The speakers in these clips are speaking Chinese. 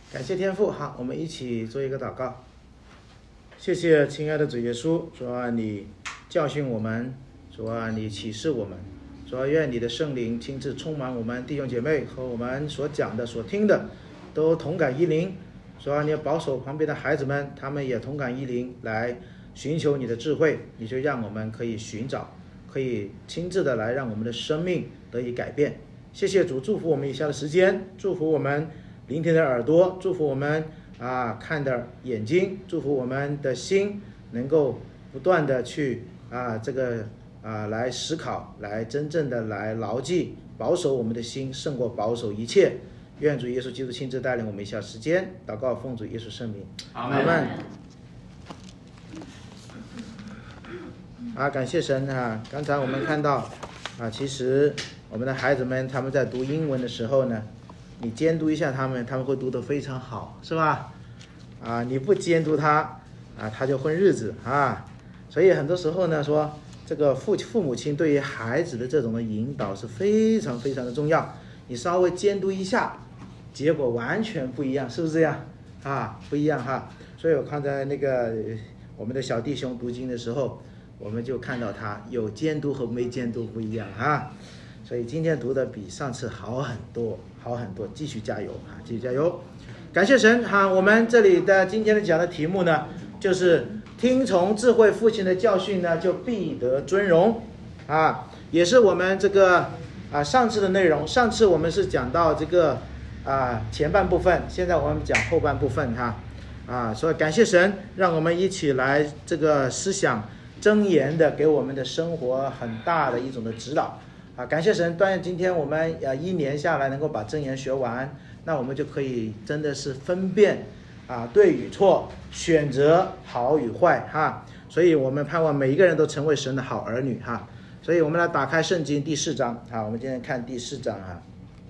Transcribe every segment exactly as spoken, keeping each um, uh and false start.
感谢天父，好，我们一起做一个祷告。谢谢亲爱的主耶稣，主啊，你教训我们，主啊，你启示我们，主啊，愿你的圣灵亲自充满我们弟兄姐妹和我们所讲的、所听的，都同感一灵。主啊，你要保守旁边的孩子们，他们也同感一灵，来寻求你的智慧，你就让我们可以寻找，可以亲自的来让我们的生命得以改变。谢谢主，祝福我们以下的时间，祝福我们聆听的耳朵，祝福我们啊看的眼睛，祝福我们的心能够不断的去啊这个啊来思考，来真正的来牢记保守我们的心胜过保守一切。愿主耶稣基督亲自带领我们以下时间，祷告奉主耶稣圣名，阿们。啊，感谢神啊！刚才我们看到啊，其实我们的孩子们他们在读英文的时候呢，你监督一下他们，他们会读得非常好，是吧？啊，你不监督他啊，他就混日子啊。所以很多时候呢，说这个父父母亲对于孩子的这种的引导是非常非常的重要。你稍微监督一下，结果完全不一样，是不是这样啊？不一样哈。所以我看在那个我们的小弟兄读经的时候，我们就看到他有监督和没监督不一样啊。所以今天读的比上次好很多，好很多，继续加油啊，继续加油！感谢神哈、啊。我们这里的今天的讲的题目呢，就是听从智慧父亲的教训呢，就必得尊荣啊，也是我们这个啊上次的内容。上次我们是讲到这个啊前半部分，现在我们讲后半部分哈啊，所以感谢神，让我们一起来这个思想箴言的，给我们的生活很大的一种的指导。啊，感谢神！但愿今天我们呃一年下来能够把箴言学完，那我们就可以真的是分辨啊对与错，选择好与坏哈。所以我们盼望每一个人都成为神的好儿女哈。所以我们来打开圣经第四章啊，我们今天看第四章哈。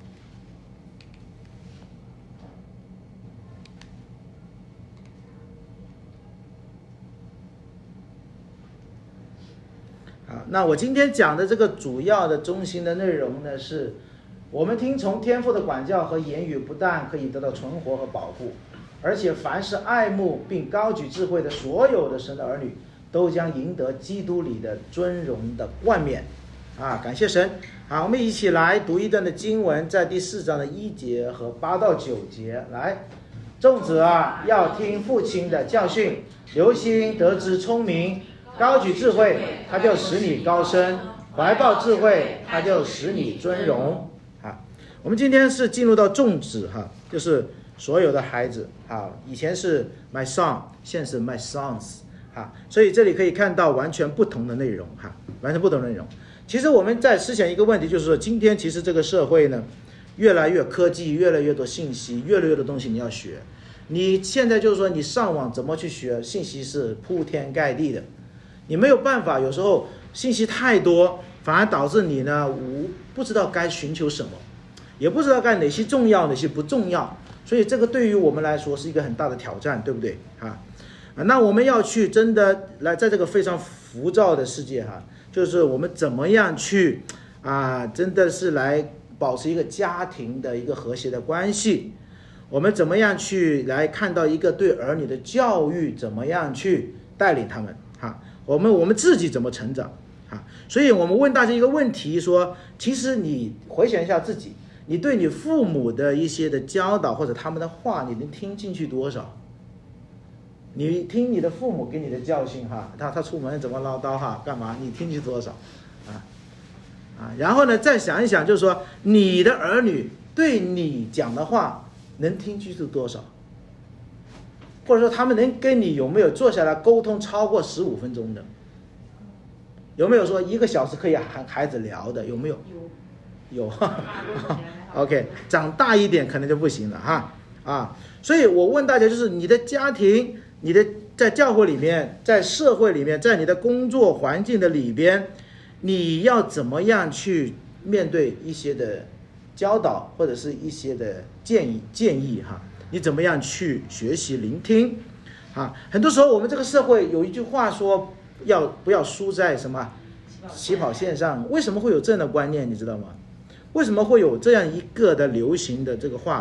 啊，那我今天讲的这个主要的中心的内容呢，是我们听从天父的管教和言语，不但可以得到存活和保护，而且凡是爱慕并高举智慧的所有的神的儿女，都将赢得基督里的尊荣的冠冕。啊，感谢神！好，我们一起来读一段的经文，在第四章的一节和八到九节。来，众子啊，要听父亲的教训，留心得知聪明。高举智慧，它就使你高升；怀抱智慧，它就使你尊荣。啊，我们今天是进入到众子哈，就是所有的孩子啊。以前是 my son， 现在是 my sons 啊，所以这里可以看到完全不同的内容哈，完全不同的内容。其实我们在思想一个问题，就是说，今天其实这个社会呢，越来越科技，越来越多信息，越来越多东西你要学。你现在就是说，你上网怎么去学？信息是铺天盖地的。你没有办法，有时候信息太多，反而导致你呢无不知道该寻求什么，也不知道该哪些重要，哪些不重要。所以这个对于我们来说是一个很大的挑战，对不对啊？那我们要去真的来在这个非常浮躁的世界哈，就是我们怎么样去啊，真的是来保持一个家庭的一个和谐的关系。我们怎么样去来看到一个对儿女的教育，怎么样去带领他们哈？我们我们自己怎么成长啊？所以我们问大家一个问题说，其实你回想一下自己，你对你父母的一些的教导或者他们的话，你能听进去多少？你听你的父母给你的教训哈，他他出门怎么唠叨哈，干嘛？你听进去多少？啊啊，然后呢，再想一想，就是说你的儿女对你讲的话能听进去多少？或者说他们能跟你有没有坐下来沟通超过十五分钟的？有没有说一个小时可以和孩子聊的？有没有？有。有。OK， 长大一点可能就不行了哈啊！所以我问大家，就是你的家庭、你的在教会里面、在社会里面、在你的工作环境的里边，你要怎么样去面对一些的教导或者是一些的建议建议哈？你怎么样去学习聆听啊？很多时候我们这个社会有一句话说，要不要输在什么起跑线上？为什么会有这样的观念？你知道吗？为什么会有这样一个的流行的这个话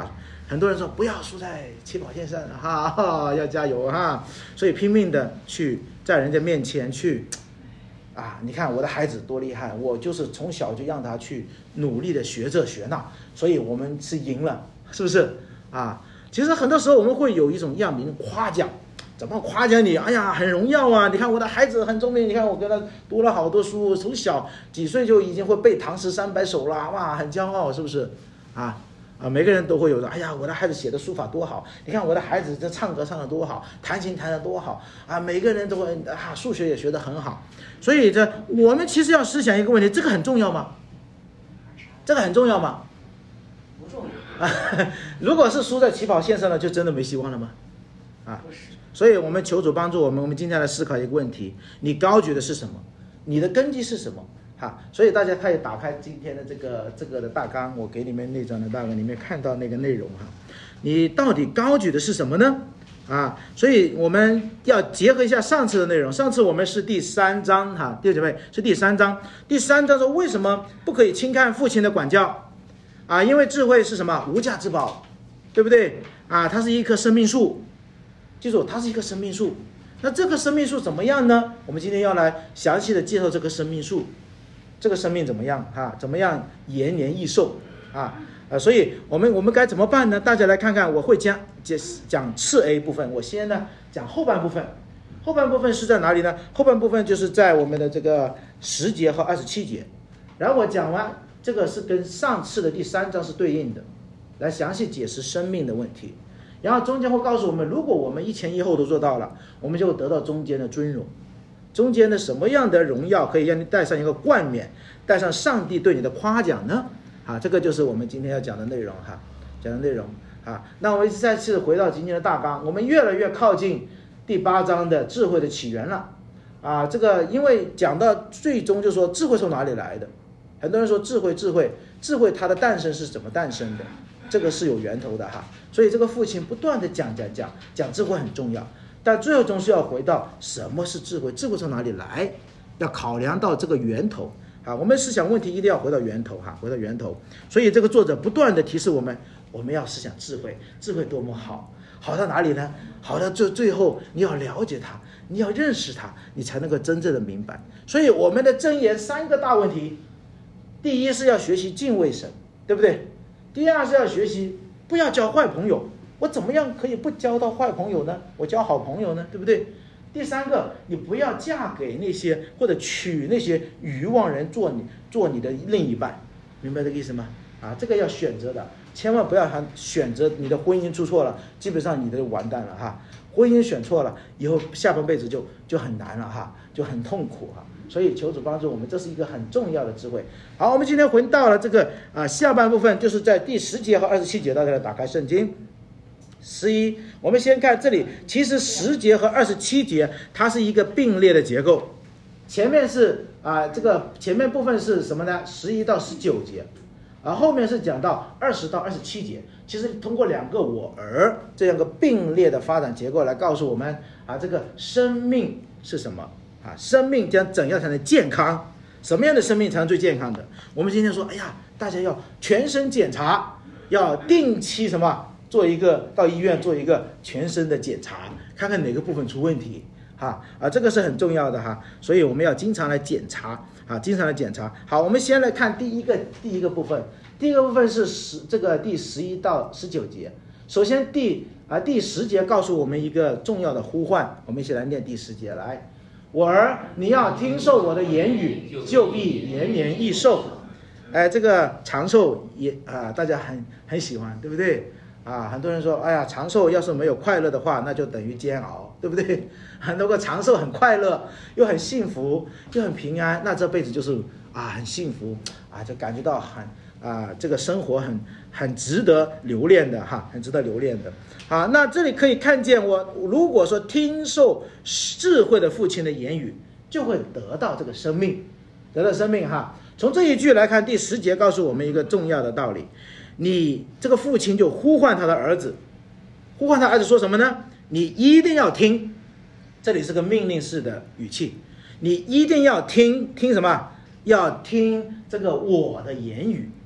很多人说不要输在起跑线上，哈哈，要加油哈。所以拼命的去在人家面前去，啊，你看我的孩子多厉害，我就是从小就让他去努力的学这学那，所以我们是赢了，是不是啊？其实很多时候我们会有一种样名夸奖。怎么夸奖你？哎呀，很荣耀啊！你看我的孩子很聪明，你看我跟他读了好多书，从小几岁就已经会背唐诗三百首了，哇，很骄傲，是不是？啊啊，每个人都会有的。哎呀，我的孩子写的书法多好！你看我的孩子这唱歌唱得多好，弹琴弹得多好啊！每个人都会啊，数学也学得很好。所以这我们其实要思想一个问题：这个很重要吗？这个很重要吗？ 不重要。啊， 如果是输在起跑线上了，就真的没希望了吗？啊。所以我们求主帮助我们，我们今天来思考一个问题：你高举的是什么？你的根基是什么？哈，所以大家可以打开今天的这个这个的大纲，我给你们那张的大纲里面看到那个内容哈。你到底高举的是什么呢？啊，所以我们要结合一下上次的内容。上次我们是第三章哈，弟兄姐妹是第三章。第三章说为什么不可以轻看父亲的管教？啊，因为智慧是什么？无价之宝，对不对？啊，它是一棵生命树。记住，它是一棵生命树。那这棵生命树怎么样呢？我们今天要来详细的介绍这棵生命树，这个生命怎么样啊？怎么样延年益寿啊？呃，所以我们我们该怎么办呢？大家来看看，我会讲讲次 A 部分，我先呢讲后半部分。后半部分是在哪里呢？后半部分就是在我们的这个十节和二十七节。然后我讲完这个是跟上次的第三章是对应的，来详细解释生命的问题。然后中间会告诉我们，如果我们一前一后都做到了，我们就会得到中间的尊荣。中间的什么样的荣耀可以让你带上一个冠冕，带上上帝对你的夸奖呢？啊，这个就是我们今天要讲的内容哈，讲的内容啊。那我们再次回到今天的大纲，我们越来越靠近第八章的智慧的起源了啊。这个因为讲到最终就说智慧从哪里来的，很多人说智慧智慧智慧它的诞生是怎么诞生的？这个是有源头的哈，所以这个父亲不断的讲讲讲讲智慧很重要，但最后总是要回到什么是智慧，智慧从哪里来，要考量到这个源头啊。我们思想问题一定要回到源头哈，回到源头。所以这个作者不断的提示我们，我们要思想智慧，智慧多么好，好到哪里呢？好到最最后你要了解它，你要认识它，你才能够真正的明白。所以我们的箴言三个大问题，第一是要学习敬畏神，对不对？第二是要学习不要交坏朋友，我怎么样可以不交到坏朋友呢？我交好朋友呢，对不对？第三个，你不要嫁给那些或者娶那些愚妄人做你做你的另一半，明白这个意思吗？啊，这个要选择的，千万不要还选择你的婚姻出错了，基本上你的完蛋了哈。婚姻选错了以后，下半辈子就就很难了哈，就很痛苦哈。所以求主帮助我们，这是一个很重要的智慧。好，我们今天回到了这个啊下半部分，就是在第十节和二十七节，大家来打开圣经。十一，我们先看这里，其实十节和二十七节它是一个并列的结构，前面是啊这个前面部分是什么呢？十一到十九节，而后面是讲到二十到二十七节。其实通过两个我儿这样个并列的发展结构来告诉我们啊，这个生命是什么。啊，生命将怎样才能健康？什么样的生命才能最健康的？我们今天说，哎呀，大家要全身检查，要定期什么做一个到医院做一个全身的检查，看看哪个部分出问题，哈啊，这个是很重要的哈，所以我们要经常来检查啊，经常来检查。好，我们先来看第一个第一个部分，第一个部分是十这个第十一到十九节。首先第啊第十节告诉我们一个重要的呼唤，我们一起来念第十节来。我儿，你要听受我的言语，就必延年益寿。哎，这个长寿也啊，大家很很喜欢，对不对？啊，很多人说，哎呀，长寿要是没有快乐的话，那就等于煎熬，对不对？很多个长寿很快乐，又很幸福，又很平安，那这辈子就是啊很幸福啊，就感觉到很啊这个生活很很值得留恋的哈，很值得留恋的。好，那这里可以看见我，如果说听受智慧的父亲的言语，就会得到这个生命，得到生命哈。从这一句来看，第十节告诉我们一个重要的道理，你这个父亲就呼唤他的儿子，呼唤他儿子说什么呢？你一定要听，这里是个命令式的语气，你一定要听，听什么？要听这个我的言语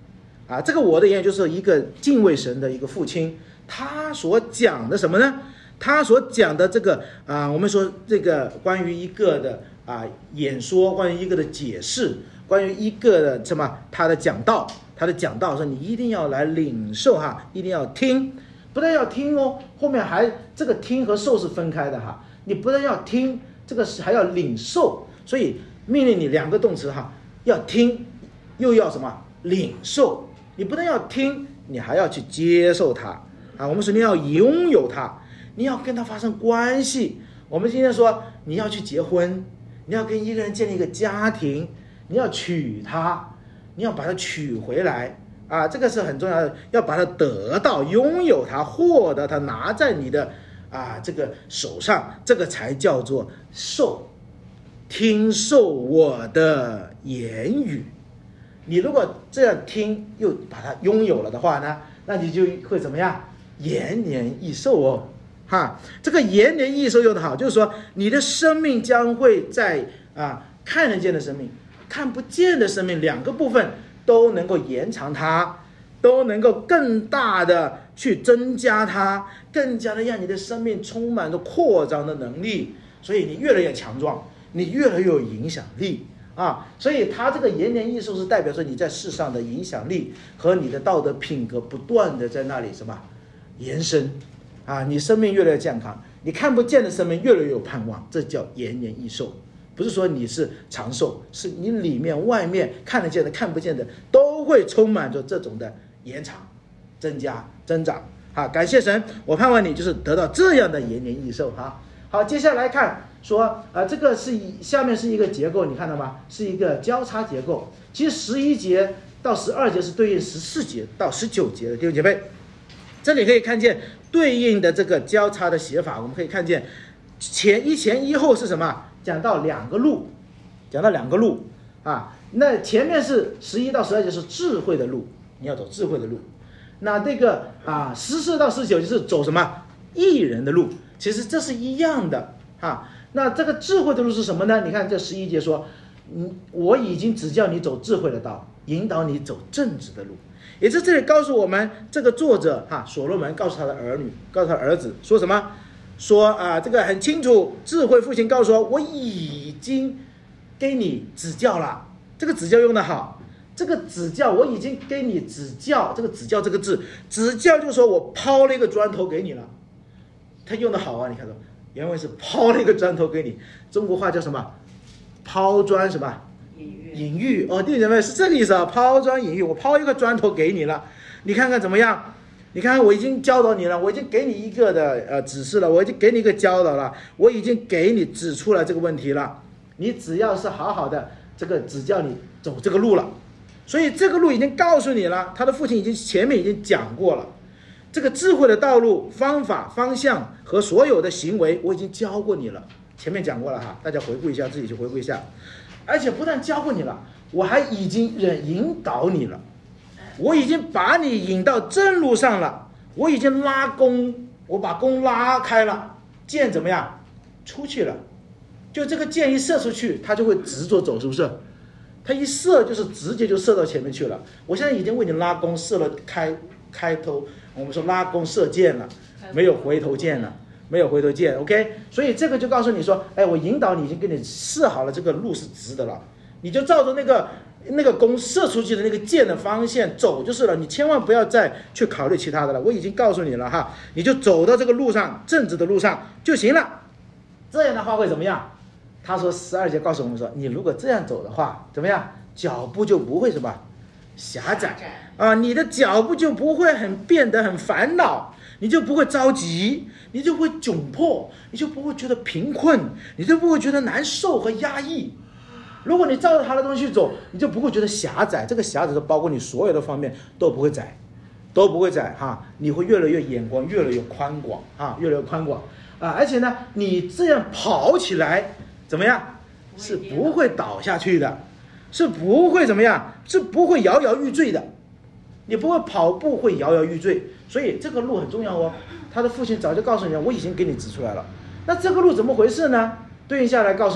啊，这个我的言语就是一个敬畏神的一个父亲，他所讲的什么呢？他所讲的这个啊，我们说这个关于一个的啊演说，关于一个的解释，关于一个的什么他的讲道，他的讲道说你一定要来领受哈，一定要听，不但要听哦，后面还这个听和受是分开的哈，你不但要听，这个是还要领受，所以命令你两个动词哈，要听又要什么领受，你不但要听，你还要去接受它啊，我们说你要拥有它。你要跟他发生关系，我们今天说你要去结婚，你要跟一个人建立一个家庭，你要娶他，你要把他娶回来啊，这个是很重要的，要把他得到，拥有他，获得他，拿在你的啊这个手上，这个才叫做受，听受我的言语。你如果这样听又把它拥有了的话呢，那你就会怎么样？延年益寿哦。哈，这个延年益寿用的好，就是说你的生命将会在啊看得见的生命、看不见的生命两个部分都能够延长它，都能够更大的去增加它，更加的让你的生命充满着扩张的能力，所以你越来越强壮，你越来越有影响力啊！所以它这个延年益寿是代表说你在世上的影响力和你的道德品格不断的在那里什么延伸。啊，你生命越来越健康，你看不见的生命越来越有盼望，这叫延年益寿。不是说你是长寿，是你里面外面看得见的看不见的都会充满着这种的延长、增加、增长。好，感谢神，我盼望你就是得到这样的延年益寿哈。好，接下来看说啊，这个是下面是一个结构，你看到吗？是一个交叉结构。其实十一节到十二节是对应十四节到十九节的弟兄姐妹，这里可以看见对应的这个交叉的写法，我们可以看见前一前一后是什么？讲到两个路，讲到两个路啊。那前面是十一到十二节是智慧的路，你要走智慧的路。那这个啊十四到十九就是走什么义人的路，其实这是一样的啊。那这个智慧的路是什么呢？你看这十一节说，嗯，我已经指教你走智慧的道，引导你走正直的路。也是这里告诉我们，这个作者哈所罗门告诉他的儿女，告诉他儿子说什么？说啊，这个很清楚，智慧父亲告诉我，我已经给你指教了。这个指教用的好，这个指教我已经给你指教，这个指教这个字，指教就是说我抛了一个砖头给你了，他用的好啊，你看到原文是抛了一个砖头给你，中国话叫什么？抛砖什么？隐喻哦，弟兄姐妹是这个意思啊，抛砖引玉，我抛一个砖头给你了，你看看怎么样？你看看我已经教导你了，我已经给你一个的呃指示了，我已经给你一个教导了，我已经给你指出来这个问题了，你只要是好好的这个指教你走这个路了，所以这个路已经告诉你了，他的父亲已经前面已经讲过了，这个智慧的道路、方法、方向和所有的行为我已经教过你了，前面讲过了哈，大家回顾一下，自己去回顾一下。而且不但教过你了，我还已经引导你了，我已经把你引到正路上了，我已经拉弓，我把弓拉开了，箭怎么样？出去了，就这个箭一射出去，它就会直着走，是不是？它一射就是直接就射到前面去了。我现在已经为你拉弓射了开开头，我们说拉弓射箭了，没有回头箭了。没有回头箭 ，OK， 所以这个就告诉你说，哎，我引导你已经给你设好了，这个路是直的了，你就照着那个那个弓射出去的那个箭的方向走就是了，你千万不要再去考虑其他的了，我已经告诉你了哈，你就走到这个路上，正直的路上就行了。这样的话会怎么样？他说十二节告诉我们说，你如果这样走的话，怎么样？脚步就不会什么狭窄啊，你的脚步就不会很变得很烦恼。你就不会着急，你就不会窘迫，你就不会觉得贫困，你就不会觉得难受和压抑。如果你照着他的东西走，你就不会觉得狭窄，这个狭窄是包括你所有的方面都不会窄，都不会窄哈，你会越来越眼光越来越宽广啊，越来越宽广啊，而且呢，你这样跑起来怎么样？是不会倒下去的，是不会怎么样？是不会摇摇欲坠的。你不会跑步会摇摇欲坠，所以这个路很重要哦。他的父亲早就告诉你了，我已经给你指出来了。那这个路怎么回事呢？对应下来告诉你，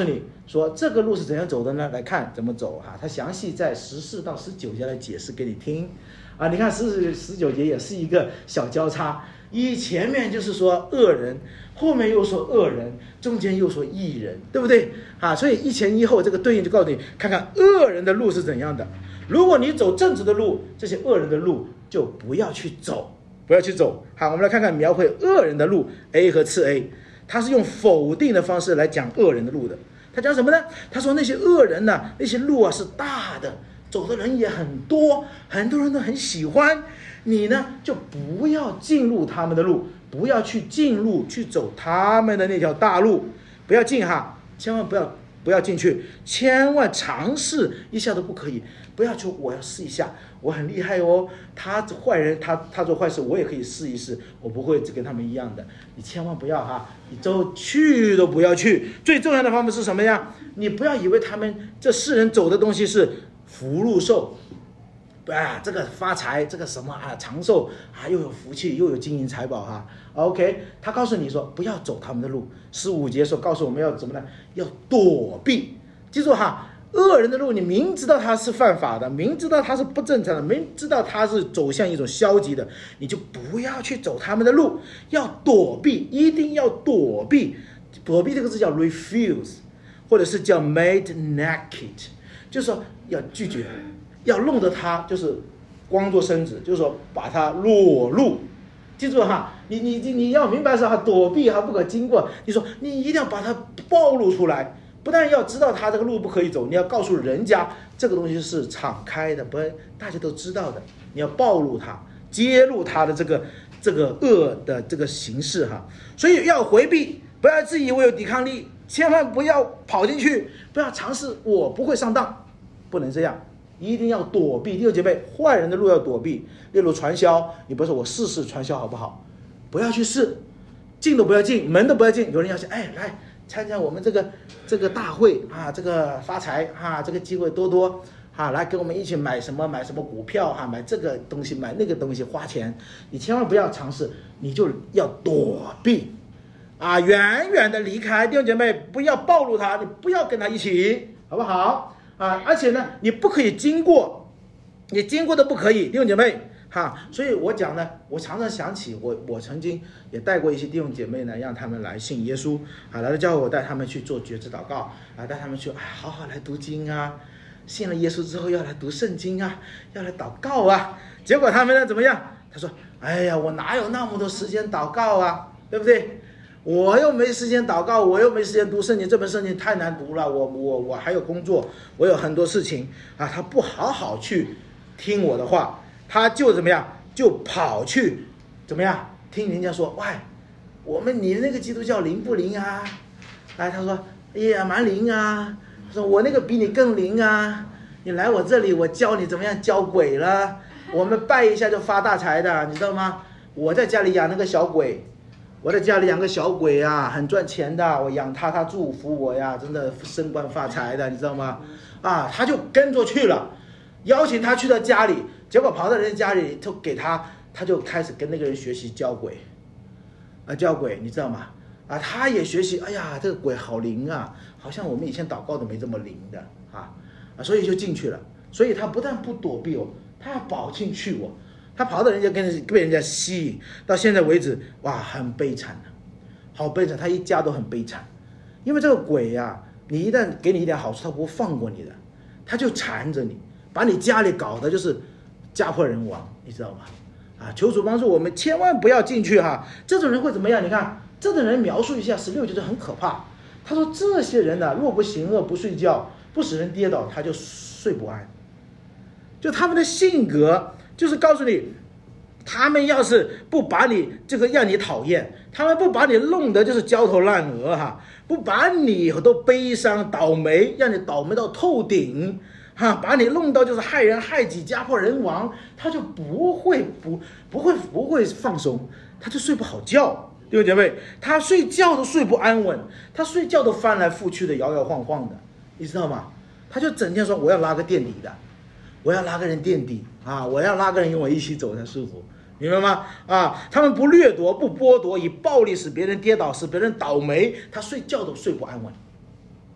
说这个路是怎样走的呢？来看怎么走哈，他详细在十四到十九节来解释给你听啊。你看十十九节也是一个小交叉，一前面就是说恶人，后面又说恶人，中间又说义人，对不对啊？所以一前一后这个对应就告诉你，看看恶人的路是怎样的。如果你走正直的路，这些恶人的路就不要去走，不要去走。好，我们来看看描绘恶人的路 A 和次 A， 他是用否定的方式来讲恶人的路的。他讲什么呢？他说那些恶人呢、啊，那些路啊是大的，走的人也很多，很多人都很喜欢。你呢就不要进入他们的路，不要去进入去走他们的那条大路，不要进哈，千万不要不要进去，千万尝试一下都不可以。不要说我要试一下，我很厉害哦，他坏人他他做坏事我也可以试一试，我不会跟他们一样的。你千万不要哈，你都去都不要去。最重要的方面是什么呀？你不要以为他们这世人走的东西是福禄寿啊，这个发财，这个什么啊，长寿啊，又有福气，又有金银财宝哈。OK， 他告诉你说不要走他们的路。十五节说告诉我们要怎么呢？要躲避。记住哈，恶人的路，你明知道他是犯法的，明知道他是不正常的，明知道他是走向一种消极的，你就不要去走他们的路，要躲避，一定要躲避。躲避这个字叫 refuse， 或者是叫 made naked， 就是说要拒绝。要弄得他就是光着身子，就是说把他裸露。记住哈，你你你你要明白是哈，躲避哈不可经过。你说你一定要把它暴露出来，不但要知道他这个路不可以走，你要告诉人家这个东西是敞开的，不大家都知道的。你要暴露他，揭露他的这个这个恶的这个形式哈。所以要回避，不要自以为有抵抗力，千万不要跑进去，不要尝试我不会上当，不能这样。一定要躲避。弟兄姐妹，坏人的路要躲避。例如传销，你不是说我试试传销好不好？不要去试，进都不要进，门都不要进。有人要说，哎，来参加我们这个这个大会啊，这个发财啊，这个机会多多啊，来跟我们一起买什么买什么股票啊，买这个东西买那个东西花钱，你千万不要尝试，你就要躲避啊，远远的离开。弟兄姐妹，不要暴露他，你不要跟他一起，好不好？啊，而且呢，你不可以经过，你经过的不可以，弟兄姐妹，哈，所以我讲呢，我常常想起我我曾经也带过一些弟兄姐妹呢，让他们来信耶稣，啊，来了教会我带他们去做觉知祷告，啊，带他们去，哎，好好来读经啊，信了耶稣之后要来读圣经啊，要来祷告啊，结果他们呢怎么样？他说，哎呀，我哪有那么多时间祷告啊，对不对？我又没时间祷告，我又没时间读圣经，这本圣经太难读了，我我我还有工作，我有很多事情啊。他不好好去听我的话，他就怎么样，就跑去怎么样听人家说，喂，我们你那个基督教灵不灵啊？哎，他说，哎呀，蛮灵啊。他说我那个比你更灵啊，你来我这里，我教你怎么样教鬼了。我们拜一下就发大财的，你知道吗？我在家里养那个小鬼。我在家里养个小鬼啊，很赚钱的，我养他，他祝福我呀，真的升官发财的，你知道吗？啊，他就跟着去了，邀请他去到家里，结果跑到人家家里就给他，他就开始跟那个人学习教鬼，啊，教鬼，你知道吗？啊，他也学习，哎呀，这个鬼好灵啊，好像我们以前祷告都没这么灵的啊，啊，所以就进去了，所以他不但不躲避我，他要跑进去我。他跑到人家跟人被人家吸引，到现在为止，哇，很悲惨的，好悲惨，他一家都很悲惨，因为这个鬼呀、啊，你一旦给你一点好处，他不会放过你的，他就缠着你，把你家里搞得就是家破人亡，你知道吗？啊，求主帮助我们，千万不要进去哈。这种人会怎么样？你看，这种人描述一下，十六节就很可怕。他说这些人呢、啊，若不行恶，不睡觉，不使人跌倒，他就睡不安，就他们的性格。就是告诉你，他们要是不把你这个让你讨厌，他们不把你弄得就是焦头烂额哈，不把你都悲伤倒霉，让你倒霉到透顶哈，把你弄到就是害人害己、家破人亡，他就不会不不会不会放松，他就睡不好觉，弟兄姐妹，他睡觉都睡不安稳，他睡觉都翻来覆去的、摇摇晃晃的，你知道吗？他就整天说我要拉个垫底的。我要拉个人垫底啊！我要拉个人跟我一起走才舒服，明白吗？啊，他们不掠夺，不剥夺，以暴力使别人跌倒，使别人倒霉，他睡觉都睡不安稳。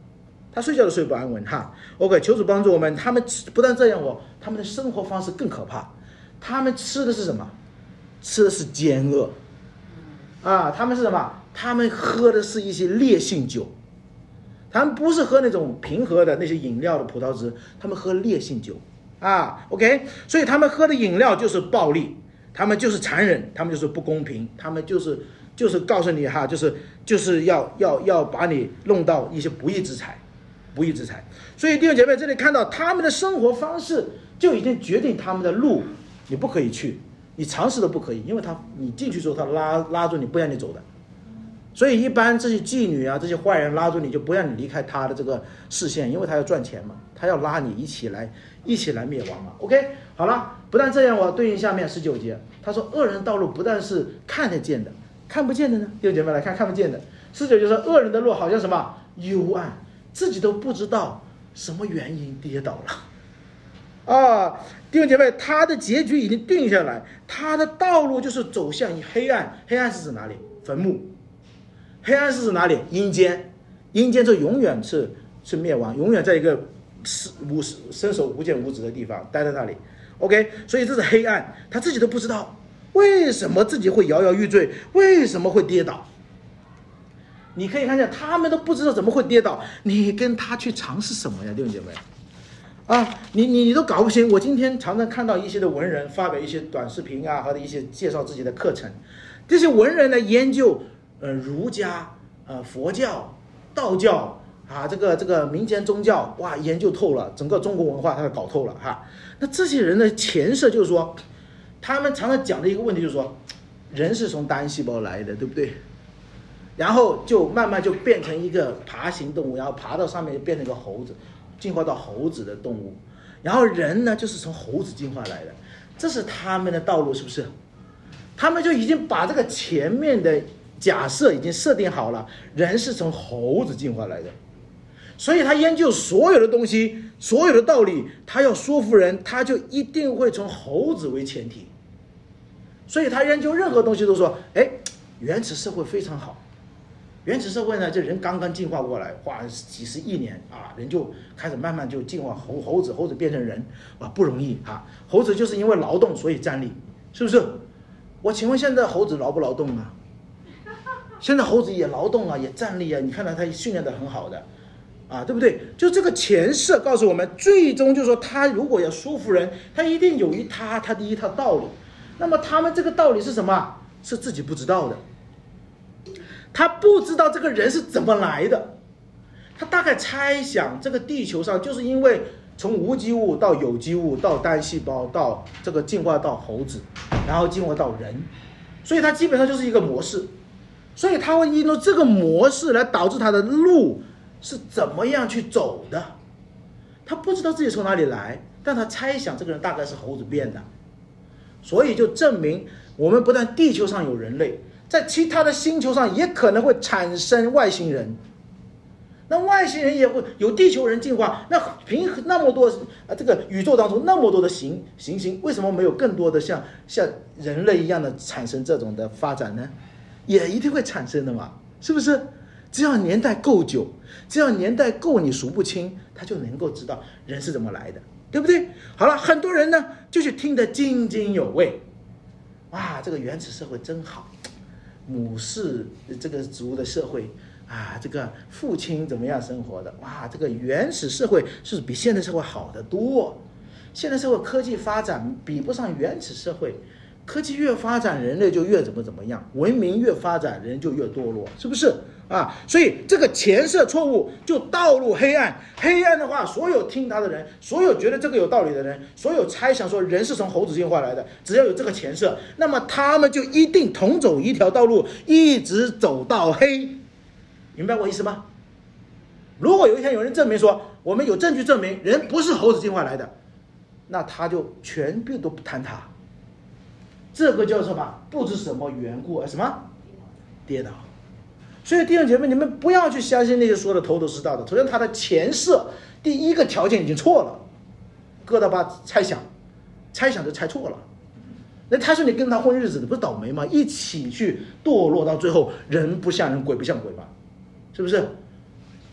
他睡觉都睡不安稳哈。OK， 求主帮助我们。他们不但这样哦，他们的生活方式更可怕。他们吃的是什么？吃的是奸恶啊！他们是什么？他们喝的是一些烈性酒。他们不是喝那种平和的那些饮料的葡萄汁，他们喝烈性酒啊。OK， 所以他们喝的饮料就是暴力，他们就是残忍，他们就是不公平，他们就是就是告诉你哈，就是就是要要要把你弄到一些不义之财，不义之财。所以弟兄姐妹，这里看到他们的生活方式就已经决定他们的路，你不可以去，你尝试都不可以，因为他你进去之后他拉拉住你不让你走的。所以一般这些妓女啊，这些坏人拉住你就不让你离开他的这个视线，因为他要赚钱嘛，他要拉你一起来一起来灭亡嘛。OK， 好了，不但这样，我对应下面十九节，他说恶人道路不但是看得见的，看不见的呢？弟兄姐妹来看，看不见的。十九节说恶人的路好像什么幽暗，自己都不知道什么原因跌倒了。啊，弟兄姐妹，他的结局已经定下来，他的道路就是走向黑暗。黑暗是指哪里？坟墓。黑暗是指哪里？阴间。阴间就永远是是灭亡，永远在一个无伸手无见五指的地方待在那里。OK， 所以这是黑暗，他自己都不知道为什么自己会摇摇欲坠，为什么会跌倒。你可以看见他们都不知道怎么会跌倒，你跟他去尝试什么呀，弟兄姐妹？啊，你你你都搞不清。我今天常常看到一些的文人发表一些短视频啊，或者一些介绍自己的课程，这些文人呢研究呃儒家、呃佛教、道教啊，这个这个民间宗教，哇，研究透了，整个中国文化他搞透了哈。那这些人的前设就是说，他们常常讲的一个问题就是说，人是从单细胞来的，对不对？然后就慢慢就变成一个爬行动物，然后爬到上面就变成一个猴子，进化到猴子的动物，然后人呢就是从猴子进化来的，这是他们的道路，是不是？他们就已经把这个前面的假设已经设定好了，人是从猴子进化来的，所以他研究所有的东西，所有的道理，他要说服人，他就一定会从猴子为前提，所以他研究任何东西都说，哎，原始社会非常好。原始社会呢，这人刚刚进化过来，花几十亿年啊，人就开始慢慢就进化猴猴子，猴子变成人，哇，不容易啊！猴子就是因为劳动所以站立，是不是？我请问现在猴子劳不劳动啊？现在猴子也劳动啊，也站立啊，你看到他训练的很好的，啊，对不对？就这个前设告诉我们，最终就是说，他如果要说服人，他一定有一他他的一套道理。那么他们这个道理是什么？是自己不知道的。他不知道这个人是怎么来的，他大概猜想这个地球上就是因为从无机物到有机物到单细胞到这个进化到猴子，然后进化到人，所以他基本上就是一个模式，所以他会依照这个模式来导致他的路是怎么样去走的。他不知道自己从哪里来，但他猜想这个人大概是猴子变的，所以就证明我们不但地球上有人类，在其他的星球上也可能会产生外星人，那外星人也会有地球人进化，那凭那么多啊，这个宇宙当中那么多的行行星，为什么没有更多的像像人类一样的产生这种的发展呢？也一定会产生的嘛，是不是？只要年代够久，只要年代够你数不清，他就能够知道人是怎么来的，对不对？好了，很多人呢就去听得津津有味，哇，这个原始社会真好。母系这个族的社会啊，这个父亲怎么样生活的？哇，这个原始社会是比现代社会好得多。现代社会科技发展比不上原始社会，科技越发展，人类就越怎么怎么样，文明越发展，人就越堕落，是不是啊？所以这个前设错误就道路黑暗，黑暗的话，所有听他的人，所有觉得这个有道理的人，所有猜想说人是从猴子进化来的，只要有这个前设，那么他们就一定同走一条道路，一直走到黑。明白我意思吗？如果有一天有人证明说我们有证据证明人不是猴子进化来的，那他就全部都坍塌。这个叫什么？不知什么缘故什么跌倒。所以弟兄姐妹，你们不要去相信那些说的头头是道的。首先他的前设第一个条件已经错了，疙瘩吧猜想，猜想就猜错了。那他说你跟他混日子的不是倒霉吗？一起去堕落到最后，人不像人，鬼不像鬼吗？是不是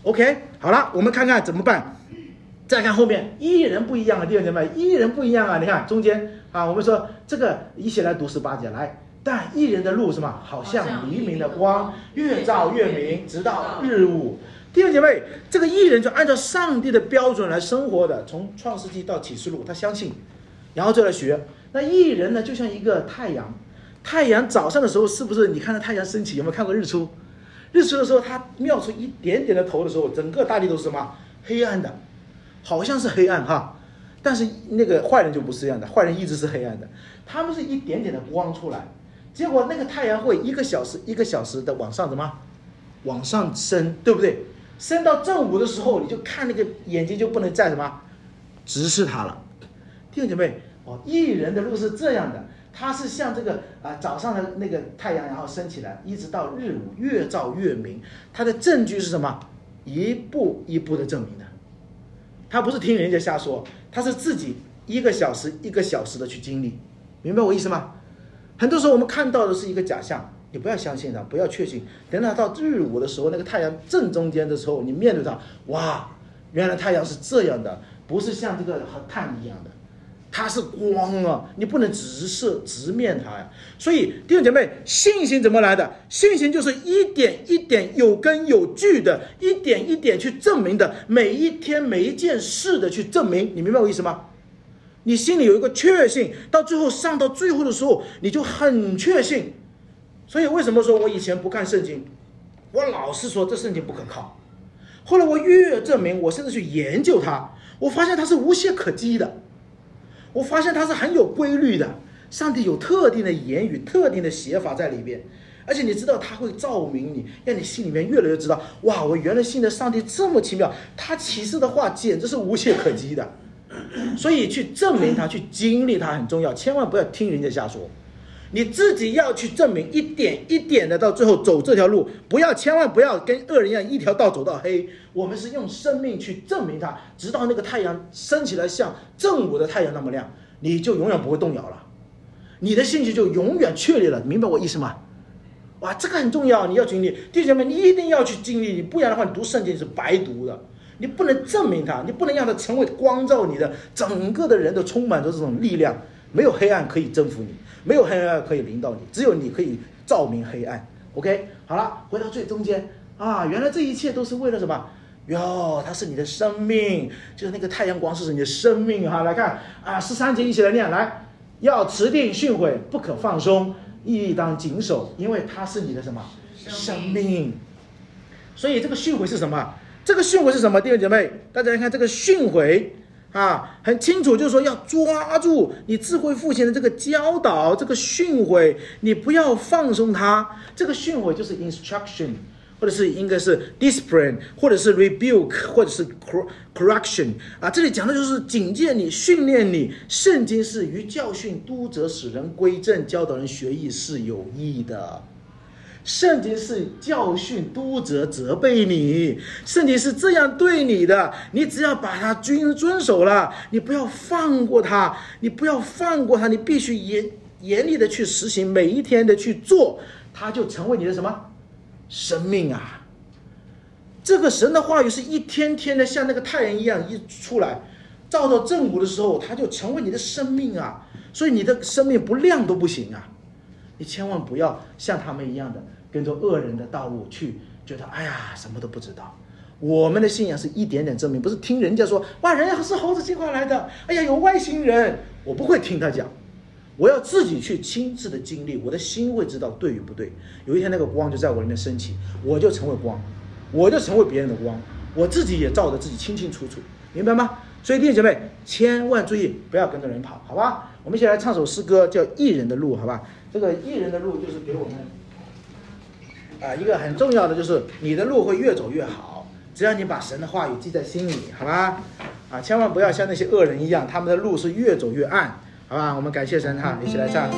OK， 好了，我们看看怎么办。再看后面，义人不一样啊，弟兄姐妹，义人不一样啊。你看中间啊，我们说这个一起来读十八节来。但义人的路什么？好像黎明的光，越照越明，直到日午。弟兄姐妹，这个义人就按照上帝的标准来生活的，从创世纪到启示录，他相信，然后就来学。那义人呢，就像一个太阳，太阳早上的时候，是不是你看到太阳升起？有没有看过日出？日出的时候，它冒出一点点的头的时候，整个大地都是什么？黑暗的，好像是黑暗哈。但是那个坏人就不是这样的，坏人一直是黑暗的，他们是一点点的光出来。结果那个太阳会一个小时一个小时的往上怎么？往上升，对不对？升到正午的时候，你就看那个眼睛就不能再什么直视它了。弟兄姐妹，哦，义人的路是这样的，它是像这个啊、呃、早上的那个太阳，然后升起来，一直到日午，越照越明。它的证据是什么？一步一步的证明的。他不是听人家瞎说，他是自己一个小时一个小时的去经历，明白我意思吗？很多时候我们看到的是一个假象，你不要相信它，不要确信。等到到日午的时候，那个太阳正中间的时候，你面对它，哇，原来太阳是这样的，不是像这个碳一样的，它是光啊，你不能直视直面它呀。所以弟兄姐妹，信心怎么来的？信心就是一点一点有根有据的，一点一点去证明的，每一天每一件事的去证明。你明白我意思吗？你心里有一个确信，到最后上到最后的时候，你就很确信。所以为什么说我以前不看圣经，我老是说这圣经不可靠。后来我越证明，我甚至去研究它，我发现它是无懈可击的，我发现它是很有规律的。上帝有特定的言语、特定的写法在里边，而且你知道它会照明你，让你心里面越来越知道，哇，我原来信的上帝这么奇妙，他启示的话简直是无懈可击的。所以去证明它，去经历它很重要，千万不要听人家瞎说，你自己要去证明，一点一点的到最后走这条路，不要千万不要跟恶人一样一条道走到黑。我们是用生命去证明它，直到那个太阳升起来像正午的太阳那么亮，你就永远不会动摇了，你的信心就永远确立了。明白我意思吗？哇，这个很重要，你要经历，弟兄们，你一定要去经历，不然的话你读圣经是白读的。你不能证明它，你不能让它成为光照你的，整个的人都充满着这种力量。没有黑暗可以征服你，没有黑暗可以临到你，只有你可以照明黑暗。 OK， 好了，回到最中间啊，原来这一切都是为了什么？哟，它是你的生命，就是那个太阳光是你的生命哈。来看啊，十三节一起来念，来，要持定训诲，不可放松，亦当谨守，因为它是你的什么？生命。所以这个训诲是什么？这个训诲是什么？弟兄姐妹，大家来看这个训诲啊，很清楚，就是说要抓住你智慧父亲的这个教导，这个训诲，你不要放松它。这个训诲就是 instruction， 或者是应该是 discipline， 或者是 rebuke， 或者是 correction 啊。这里讲的就是警戒你、训练你。圣经是于教训、督责、使人归正、教导人学义是有益的。圣经是教训、督责、责备你，圣经是这样对你的，你只要把它遵遵守了，你不要放过它，你不要放过它，你必须严严厉的去实行，每一天的去做，它就成为你的什么生命啊！这个神的话语是一天天的像那个太阳一样一出来，照到正午的时候，它就成为你的生命啊！所以你的生命不亮都不行啊！你千万不要像他们一样的跟着恶人的道路去，觉得哎呀什么都不知道。我们的信仰是一点点证明，不是听人家说哇人是猴子进化来的，哎呀有外星人，我不会听他讲，我要自己去亲自的经历，我的心会知道对与不对。有一天那个光就在我里面升起，我就成为光，我就成为别人的光，我自己也照着自己清清楚楚，明白吗？所以弟兄姐妹千万注意，不要跟着人跑，好吧？我们一起来唱首诗歌，叫《义人的路》，好吧？这个义人的路就是给我们啊、呃、一个很重要的，就是你的路会越走越好，只要你把神的话语记在心里，好吧？啊，千万不要像那些恶人一样，他们的路是越走越暗，好吧？我们感谢神哈，一起来唱。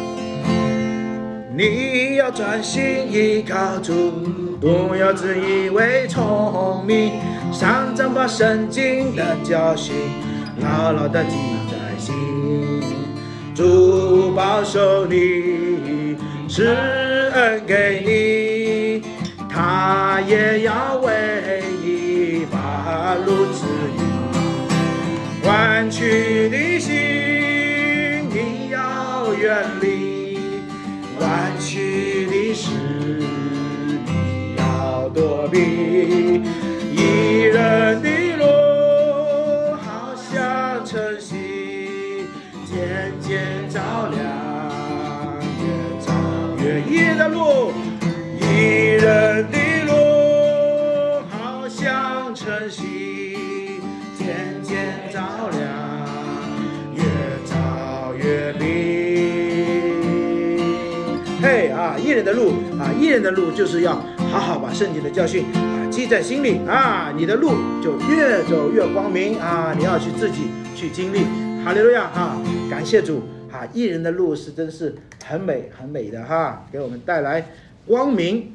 你要专心依靠主，不要自以为聪明，常常把圣经的教训牢牢地记在心。主保守你，施恩给你，他也要为你啊，路指引。弯曲的心你要远离，弯曲的事你要躲避。一人的路好像晨曦，渐渐照亮，越照越一人的路，一人的路好像晨曦，渐渐照亮，越照越明。嘿啊，一人的路啊，一人的路就是要好好把圣经的教训啊记在心里啊，你的路就越走越光明啊！你要去自己去经历，哈利路亚哈！感谢主啊！一人的路是真是很美很美的哈，给我们带来光明。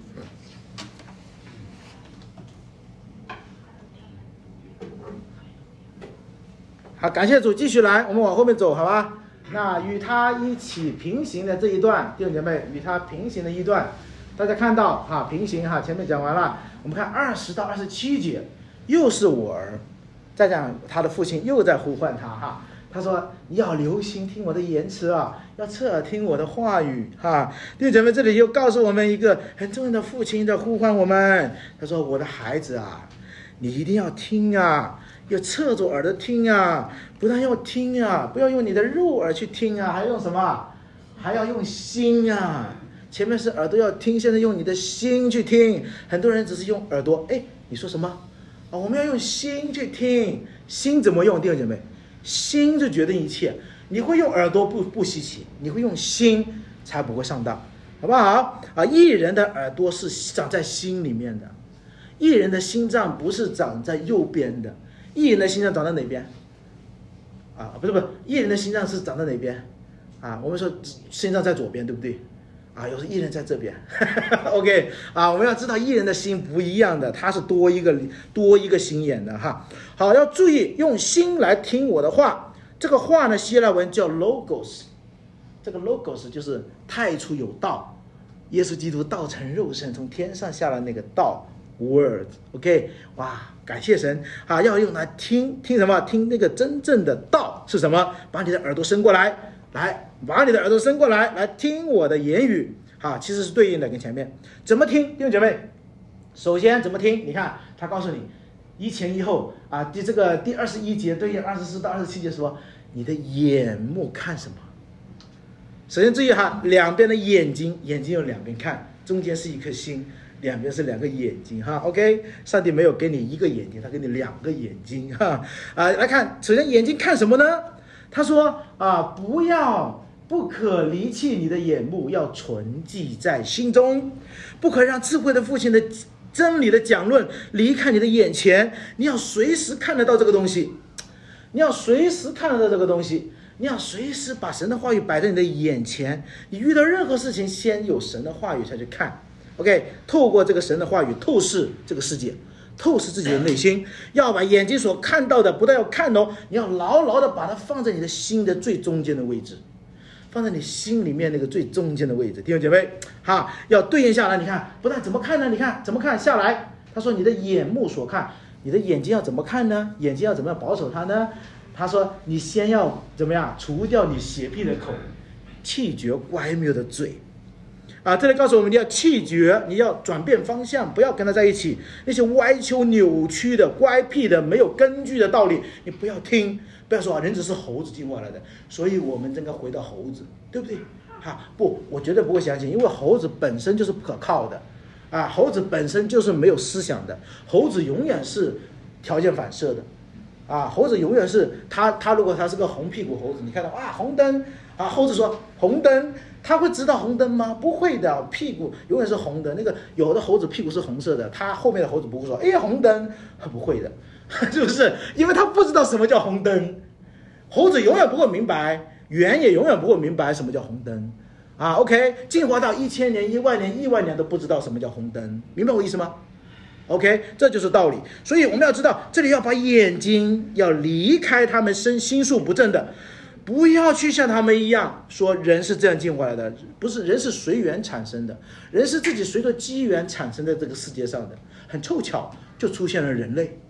好，感谢主，继续来，我们往后面走，好吧？那与他一起平行的这一段，弟兄姐妹，与他平行的一段，大家看到哈，平行哈，前面讲完了，我们看二十到二十七节，又是我儿，再讲他的父亲又在呼唤他哈，他说你要留心听我的言辞啊，要侧耳听我的话语哈。弟兄姐妹，这里又告诉我们一个很重要的父亲在呼唤我们，他说我的孩子啊，你一定要听啊。要侧着耳朵听啊，不但要听啊，不要用你的肉耳去听啊，还要用什么？还要用心啊。前面是耳朵要听，现在用你的心去听。很多人只是用耳朵，哎，你说什么？啊，我们要用心去听。心怎么用？弟兄姐妹，心就决定一切。你会用耳朵不不稀奇，你会用心才不会上当，好不好？啊，艺人的耳朵是长在心里面的，艺人的心脏不是长在右边的。艺人的心脏长在哪边？啊，不是不是，艺人的心脏是长在哪边？啊，我们说心脏在左边，对不对？啊，有时艺人在这边。OK， 啊，我们要知道艺人的心不一样的，他是多一个多一个心眼的哈。好，要注意用心来听我的话。这个话呢，希腊文叫 logos， 这个 logos 就是太初有道，耶稣基督道成肉身，从天上下来那个道。Word， OK， 哇，感谢神啊！要用来听听什么？听那个真正的道是什么？把你的耳朵伸过来，来，把你的耳朵伸过来，来听我的言语啊！其实是对应的，跟前面怎么听，弟兄姐妹？首先怎么听？你看，他告诉你一前一后啊，第这个第二十一节对应二十四到二十七节说，你的眼目看什么？首先注意哈，两边的眼睛，眼睛有两边看，中间是一颗心。两边是两个眼睛哈 ，OK， 上帝没有给你一个眼睛，他给你两个眼睛哈啊！来看，首先眼睛看什么呢？他说啊，不要不可离弃你的眼目，要存记在心中，不可让智慧的父亲的真理的讲论离开你的眼前，你要随时看得到这个东西，你要随时看得到这个东西，你要随时把神的话语摆在你的眼前，你遇到任何事情，先有神的话语才去看。OK， 透过这个神的话语透视这个世界，透视自己的内心，要把眼睛所看到的不但要看哦，你要牢牢的把它放在你的心的最中间的位置，放在你心里面那个最中间的位置。弟兄姐妹，哈，要对应下来。你看，不但怎么看呢？你看怎么看下来？他说你的眼目所看，你的眼睛要怎么看呢？眼睛要怎么样保守它呢？他说你先要怎么样除掉你邪僻的口，弃绝乖谬的嘴。啊，这里告诉我们，你要弃绝，你要转变方向，不要跟他在一起。那些歪曲、扭曲的、乖僻的、没有根据的道理，你不要听。不要说啊，人只是猴子进化来的，所以我们应该回到猴子，对不对？哈，不，我绝对不会相信，因为猴子本身就是不可靠的，啊，猴子本身就是没有思想的，猴子永远是条件反射的，啊，猴子永远是他，他如果他是个红屁股猴子，你看到啊红灯，啊，猴子说红灯。他会知道红灯吗？不会的，屁股永远是红的。那个有的猴子屁股是红色的，他后面的猴子不会说，哎呀红灯，不会的，是不是？因为他不知道什么叫红灯。猴子永远不会明白，猿也永远不会明白什么叫红灯。啊 ，OK， 进化到一千年、一万年、亿万年都不知道什么叫红灯，明白我意思吗 ？OK， 这就是道理。所以我们要知道，这里要把眼睛要离开他们生心术不正的。不要去像他们一样说人是这样进化来的，不是，人是随缘产生的，人是自己随着机缘产生在这个世界上的，很凑巧就出现了人类，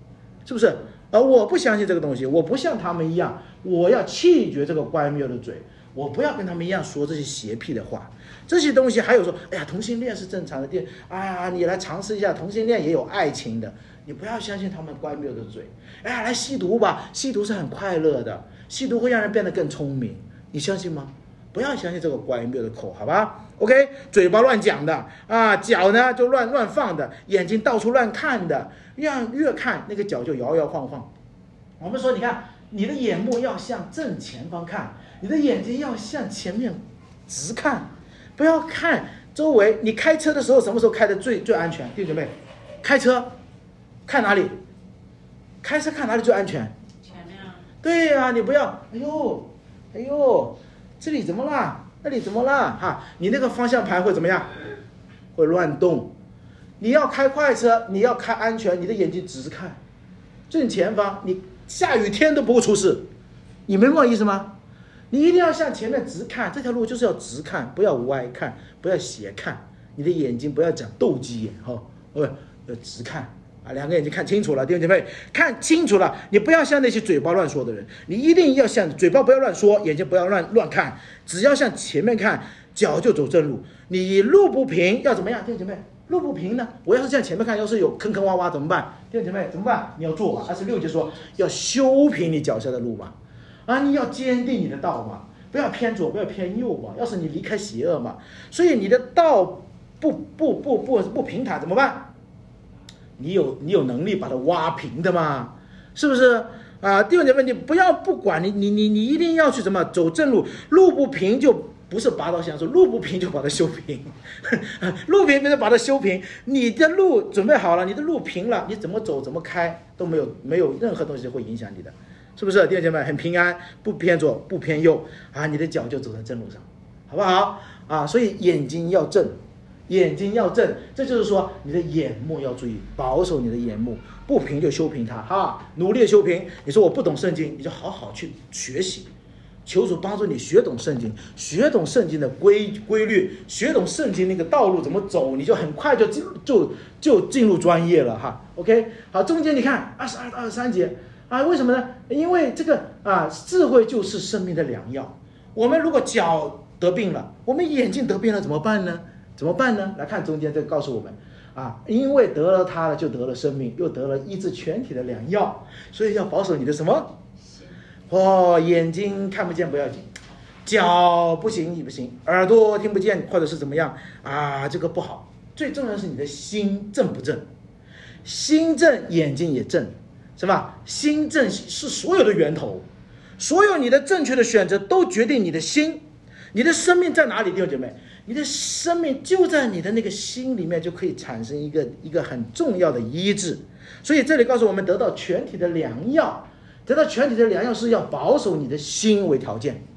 是不是？而我不相信这个东西，我不像他们一样，我要弃绝这个乖谬的嘴，我不要跟他们一样说这些邪僻的话。这些东西还有说，哎呀，同性恋是正常的，哎呀，你来尝试一下，同性恋也有爱情的，你不要相信他们乖谬的嘴。哎呀，来吸毒吧，吸毒是很快乐的，吸毒会让人变得更聪明，你相信吗？不要相信这个乖谬的口，好吧 ？OK， 嘴巴乱讲的啊，脚呢就乱乱放的，眼睛到处乱看的，让越看那个脚就摇摇晃晃。我们说，你看你的眼目要向正前方看，你的眼睛要向前面直看，不要看周围。你开车的时候，什么时候开的最最安全？弟兄姐妹，开车看哪里？开车看哪里最安全？ 前面啊。 对呀、啊，你不要，哎呦，哎呦。这里怎么啦？那里怎么啦？哈，你那个方向盘会怎么样？会乱动。你要开快车，你要开安全，你的眼睛直看正前方，你下雨天都不会出事。你明白我意思吗？你一定要向前面直看，这条路就是要直看，不要歪看，不要斜看。你的眼睛不要讲斗鸡眼，哈、哦，要直看。啊，两个眼睛看清楚了，弟兄姐妹，看清楚了，你不要像那些嘴巴乱说的人，你一定要像嘴巴不要乱说，眼睛不要乱乱看，只要向前面看，脚就走正路。你路不平要怎么样，弟兄姐妹？路不平呢？我要是向前面看，要是有坑坑洼洼怎么办？弟兄姐妹怎么办？你要做嘛。二十六节说要修平你脚下的路嘛，啊，你要坚定你的道嘛，不要偏左，不要偏右嘛。要是你离开邪恶嘛，所以你的道不不不不不平坦怎么办？你有你有能力把它挖平的吗？是不是啊？弟兄姐妹，你不要不管你你你你一定要去什么走正路，路不平就不是拔刀相助，路不平就把它修平，路平就把它修平。你的路准备好了，你的路平了，你怎么走怎么开都没有没有任何东西会影响你的，是不是？弟兄姐妹很平安，不偏左不偏右啊，你的脚就走在正路上，好不好啊？所以眼睛要正。眼睛要正，这就是说你的眼目要注意，保守你的眼目，不平就修平它哈，努力修平。你说我不懂圣经，你就好好去学习，求主帮助你学懂圣经，学懂圣经的规规律，学懂圣经那个道路怎么走，你就很快就就就进入专业了哈。OK， 好，中间你看二十二到二十三节啊，为什么呢？因为这个啊，智慧就是生命的良药。我们如果脚得病了，我们眼睛得病了怎么办呢？怎么办呢？来看中间这个告诉我们啊，因为得了它了，就得了生命，又得了医治全体的良药，所以要保守你的什么？哦，眼睛看不见不要紧，脚不行也不行，耳朵听不见或者是怎么样啊，这个不好。最重要的是你的心正不正，心正眼睛也正，是吧？心正是所有的源头，所有你的正确的选择都决定你的心，你的生命在哪里，弟兄姐妹？你的生命就在你的那个心里面，就可以产生一个一个很重要的医治。所以这里告诉我们，得到全体的良药，得到全体的良药是要保守你的心为条件。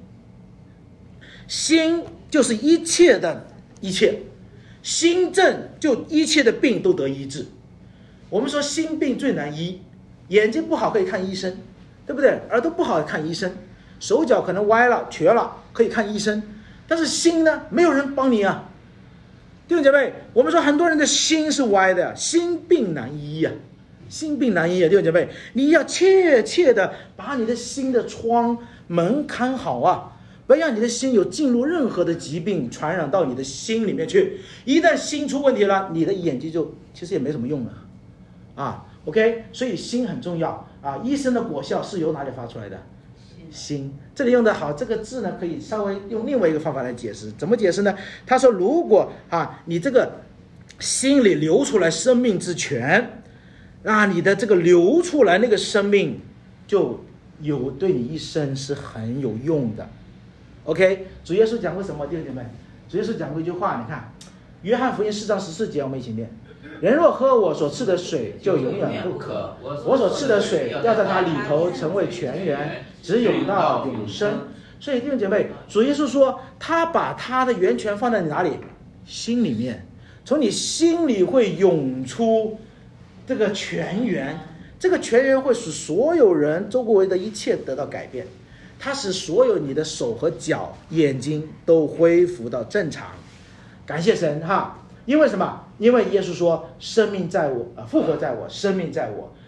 心就是一切的一切，心正就一切的病都得医治。我们说心病最难医，眼睛不好可以看医生，对不对？耳朵不好看医生，手脚可能歪了瘸了可以看医生。但是心呢，没有人帮你啊，弟兄姐妹，我们说很多人的心是歪的，心病难医啊，心病难医啊，弟兄姐妹，你要切切的把你的心的窗门看好啊，不要让你的心有进入任何的疾病传染到你的心里面去。一旦心出问题了，你的眼睛就其实也没什么用了啊。OK， 所以心很重要啊。医生的果效是由哪里发出来的？心。这里用的好，这个字呢可以稍微用另外一个方法来解释。怎么解释呢？他说如果啊你这个心里流出来生命之泉，那你的这个流出来那个生命就有对你一生是很有用的。 OK， 主耶稣讲过什么？弟兄姐妹，主耶稣讲过一句话，你看约翰福音四章十四节，我们一起念：人若喝我所赐的水，就永远不渴。我所赐的水要在它里头成为泉源，直涌到永生。所以弟兄姐妹，主耶稣说他把他的源泉放在你哪里？心里面，从你心里会涌出这个泉源，这个泉源会使所有人周围的一切得到改变，它使所有你的手和脚、眼睛都恢复到正常。感谢神哈！因为什么？因为耶稣说生命在我，呃，复活在我，生命在我。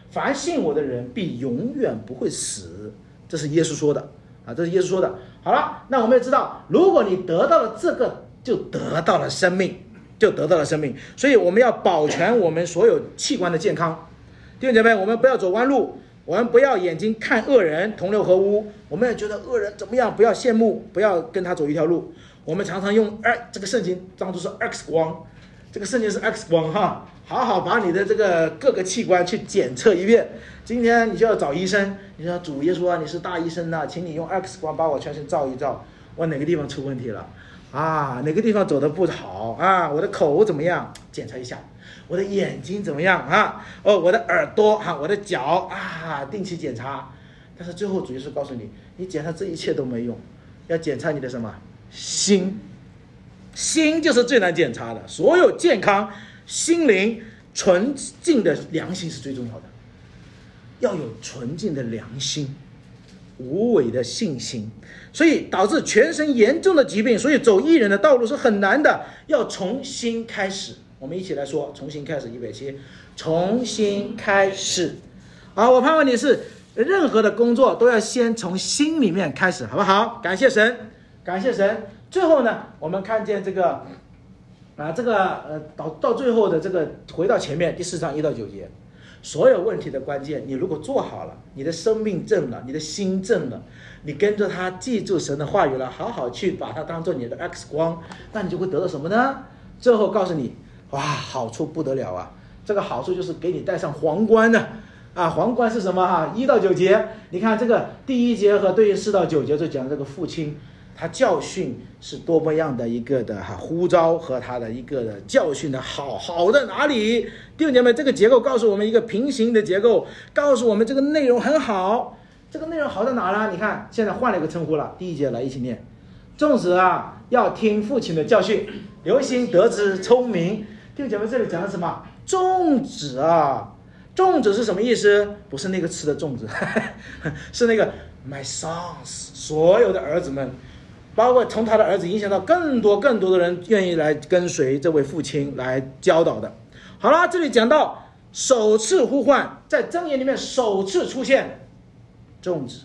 凡信我的人必永远不会死。这是耶稣说的啊，这是耶稣说的。好了，那我们也知道，如果你得到了这个，就得到了生命，就得到了生命。所以我们要保全我们所有器官的健康。弟兄姐妹，我们不要走弯路，我们不要眼睛看恶人同流合污，我们也觉得恶人怎么样，不要羡慕，不要跟他走一条路。我们常常用这个圣经当作是 X 光，这个圣经是 X 光哈，好好把你的这个各个器官去检测一遍。今天你就要找医生，你说主耶稣啊，你是大医生呐、啊，请你用 X 光把我全身照一照，我哪个地方出问题了啊？哪个地方走得不好啊？我的口怎么样？检查一下。我的眼睛怎么样啊？哦，我的耳朵哈、啊，我的脚啊，定期检查。但是最后主耶稣告诉你，你检查这一切都没用，要检查你的什么？心。心就是最难检查的，所有健康、心灵纯净的良心是最重要的。要有纯净的良心，无伪的信心，所以导致全身严重的疾病。所以走义人的道路是很难的，要重新开始。我们一起来说，重新开始，预备起，重新开始。好，我盼望你是任何的工作都要先从心里面开始，好不好？感谢神，感谢神。最后呢，我们看见这个啊，这个呃，到到最后的这个，回到前面第四章一到九节。所有问题的关键，你如果做好了，你的生命正了，你的心正了，你跟着他记住神的话语了，好好去把它当做你的 X 光，那你就会得到什么呢？最后告诉你，哇，好处不得了啊！这个好处就是给你戴上皇冠呢。啊，皇冠是什么啊？一到九节，你看这个第一节和对应四到九节就讲这个父亲，他教训是多么样的一个的哈呼召和他的一个的教训的好好在哪里？弟兄姐妹，这个结构告诉我们一个平行的结构，告诉我们这个内容很好。这个内容好在哪呢？你看现在换了一个称呼了。第一节来一起念，众子啊，要听父亲的教训，留心得知聪明。弟兄姐妹，这里讲的什么？众子啊，众子是什么意思？不是那个吃的粽子，是那个 my sons， 所有的儿子们。包括从他的儿子影响到更多更多的人愿意来跟随这位父亲来教导的。好了，这里讲到首次呼唤，在箴言里面首次出现众子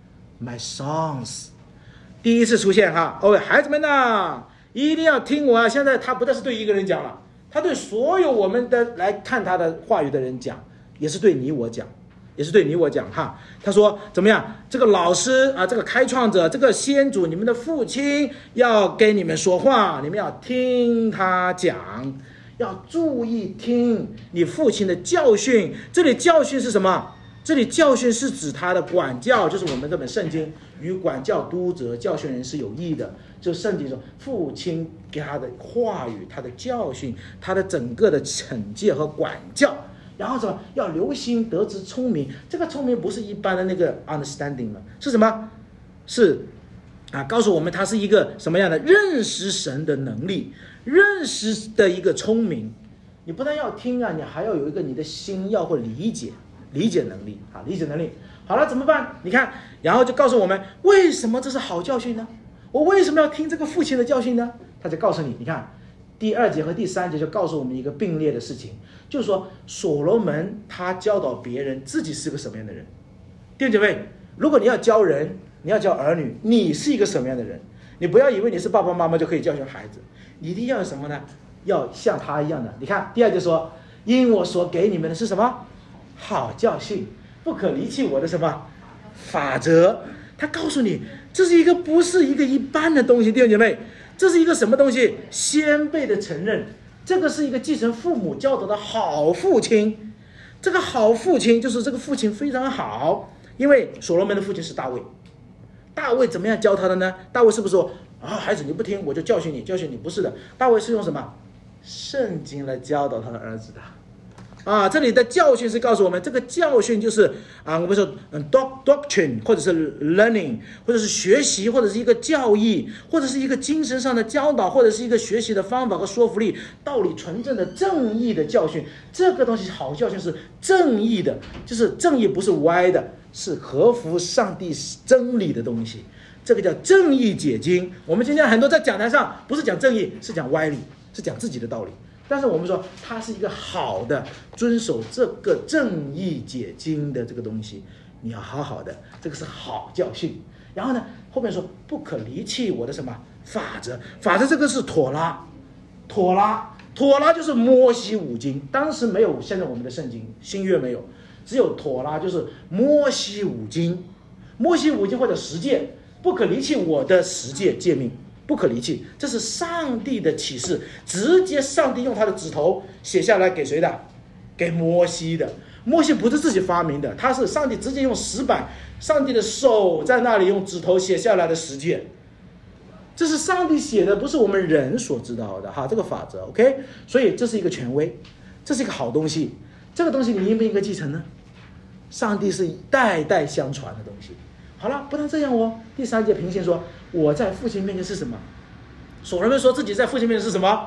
my sons， 第一次出现哈。哦，孩子们呐，一定要听我啊！现在他不再是对一个人讲了，他对所有我们的来看他的话语的人讲，也是对你我讲，也是对你我讲哈。他说怎么样？这个老师啊，这个开创者，这个先祖，你们的父亲要跟你们说话，你们要听他讲，要注意听你父亲的教训。这里教训是什么？这里教训是指他的管教，就是我们这本圣经与管教督责教训人是有益的。就圣经说，父亲给他的话语，他的教训，他的整个的惩戒和管教。然后什么？要留心得知聪明。这个聪明不是一般的那个 understanding 了，是什么？是啊，告诉我们他是一个什么样的认识神的能力，认识的一个聪明。你不但要听啊，你还要有一个你的心要会理解，理解能力啊，理解能力。好了，怎么办？你看，然后就告诉我们为什么这是好教训呢？我为什么要听这个父亲的教训呢？他就告诉你，你看。第二节和第三节就告诉我们一个并列的事情，就是说所罗门他教导别人自己是个什么样的人。弟兄姐妹，如果你要教人，你要教儿女，你是一个什么样的人？你不要以为你是爸爸妈妈就可以教训孩子，你一定要有什么呢？要像他一样的。你看第二节说，因我所给你们的是什么？好教训，不可离弃我的什么法则。他告诉你，这是一个不是一个一般的东西。弟兄姐妹，这是一个什么东西？先辈的承认，这个是一个继承父母教导的好父亲。这个好父亲就是这个父亲非常好，因为所罗门的父亲是大卫。大卫怎么样教他的呢？大卫是不是说啊，孩子你不听我就教训你，教训你？不是的，大卫是用什么？圣经来教导他的儿子的。啊，这里的教训是告诉我们，这个教训就是啊，我们说嗯 doctrine 或者是 learning， 或者是学习，或者是一个教义，或者是一个精神上的教导，或者是一个学习的方法和说服力，道理纯正的正义的教训。这个东西好教训是正义的，就是正义不是歪的，是合乎上帝真理的东西。这个叫正义解经。我们今天很多在讲台上不是讲正义，是讲歪理，是讲自己的道理。 但是我们说他是一个好的遵守这个正义解经的这个东西，你要好好的，这个是好教训。然后呢，后面说不可离弃我的什么法则，法则这个是妥拉，妥拉，妥拉就是摩西五经，当时没有现在我们的圣经，新约没有，只有妥拉，就是摩西五经，摩西五经或者十诫，不可离弃我的十诫诫命，不可离弃，这是上帝的启示，直接上帝用他的指头写下来给谁的？给摩西的。摩西不是自己发明的，他是上帝直接用石板，上帝的手在那里用指头写下来的十诫，这是上帝写的，不是我们人所知道的哈。这个法则 OK， 所以这是一个权威，这是一个好东西。这个东西你应不应该继承呢？上帝是代代相传的东西。好了，不但这样哦，第三节平行说，我在父亲面前是什么？所罗门说自己在父亲面前是什么？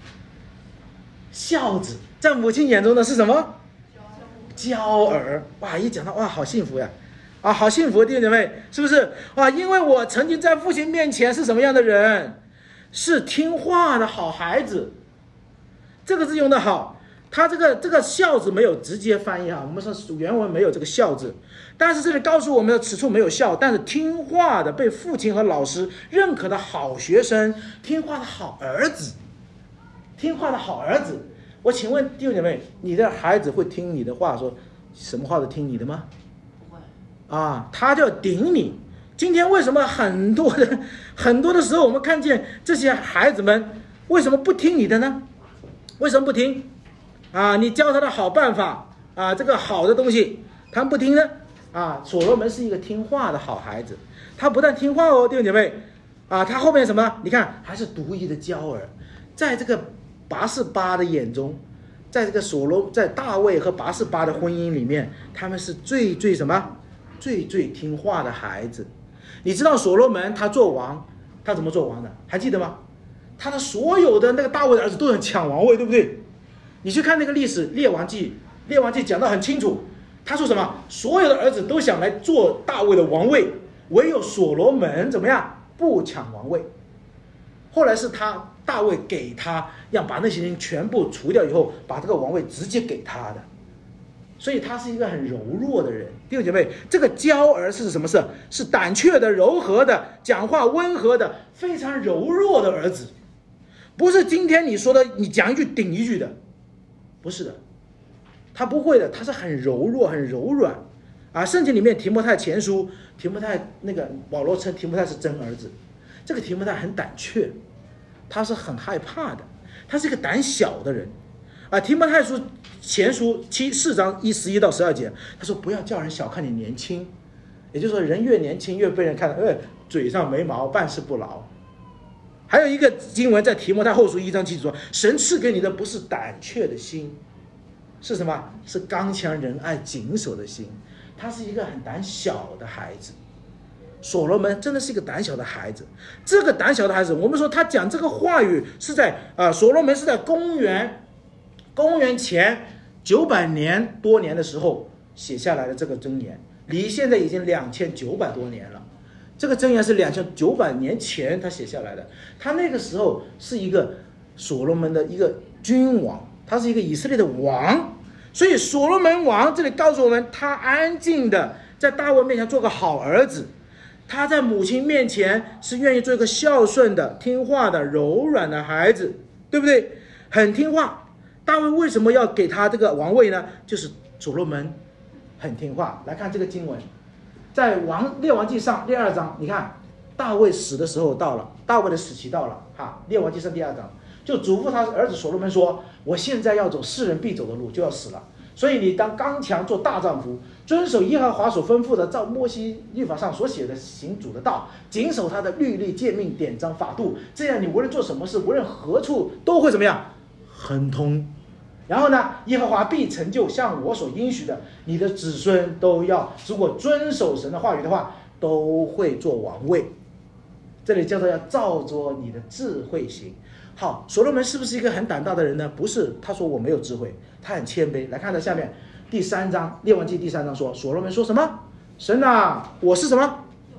孝子。在母亲眼中的是什么？娇儿。哇，一讲到哇，好幸福呀！啊，好幸福，弟兄姐妹，是不是？哇，因为我曾经在父亲面前是什么样的人？是听话的好孩子。这个字用的好，他这个这个孝字没有直接翻译哈，我们说原文没有这个孝字，但是这里告诉我们的此处没有孝，但是听话的被父亲和老师认可的好学生，听话的好儿子，听话的好儿子。我请问弟兄姐妹，你的孩子会听你的话，说什么话都听你的吗？ 不会啊，他就要顶你。今天为什么很多的很多的时候，我们看见这些孩子们为什么不听你的呢？为什么不听？啊，你教他的好办法啊，这个好的东西，他们不听呢？啊，所罗门是一个听话的好孩子，他不但听话哦，弟兄姐妹，啊，他后面什么？你看，还是独一的娇儿，在这个拔示巴的眼中，在这个所罗在大卫和拔示巴的婚姻里面，他们是最最什么？最最听话的孩子。你知道所罗门他做王，他怎么做王的？还记得吗？他的所有的那个大卫的儿子都很抢王位，对不对？你去看那个历史《列王记》，《列王记》讲得很清楚，他说什么？所有的儿子都想来做大卫的王位，唯有所罗门怎么样？不抢王位。后来是他大卫给他，要把那些人全部除掉以后，把这个王位直接给他的。所以他是一个很柔弱的人，弟兄姐妹，这个娇儿是什么事？是胆怯的、柔和的、讲话温和的、非常柔弱的儿子，不是今天你说的你讲一句顶一句的，不是的，他不会的，他是很柔弱、很柔软啊。圣经里面提摩太前书，提摩太那个保罗称提摩太是真儿子，这个提摩太很胆怯，他是很害怕的，他是一个胆小的人。啊，提摩太书前书七四章一十一到十二节，他说不要叫人小看你年轻，也就是说人越年轻越被人看到，呃，嘴上没毛，办事不牢。还有一个经文在提摩太后书一章七节说，神赐给你的不是胆怯的心，是什么？是刚强仁爱谨守的心。他是一个很胆小的孩子。所罗门真的是一个胆小的孩子。这个胆小的孩子，我们说他讲这个话语是在啊、呃，所罗门是在公元。公元前九百年多年的时候写下来的这个箴言，离现在已经两千九百多年了。这个箴言是两千九百年前他写下来的。他那个时候是一个所罗门的一个君王，他是一个以色列的王。所以所罗门王这里告诉我们，他安静的在大卫面前做个好儿子，他在母亲面前是愿意做一个孝顺的、听话的、柔软的孩子，对不对？很听话。大卫为什么要给他这个王位呢？就是所罗门很听话。来看这个经文，在王列王记上第二章，你看大卫死的时候到了，大卫的死期到了哈。列王记上第二章就嘱咐他儿子所罗门说，我现在要走世人必走的路，就要死了，所以你当刚强，做大丈夫，遵守耶和华所吩咐的，照摩西律法上所写的行主的道，谨守他的律例诫命典章法度，这样你无论做什么事，无论何处都会怎么样？亨通。然后呢，耶和华必成就像我所应许的，你的子孙都要，如果遵守神的话语的话，都会做王位。这里叫做要照着你的智慧行。好，所罗门是不是一个很胆大的人呢？不是，他说我没有智慧，他很谦卑。来看到下面第三章，列王记第三章说，所罗门说什么？神啊，我是什么？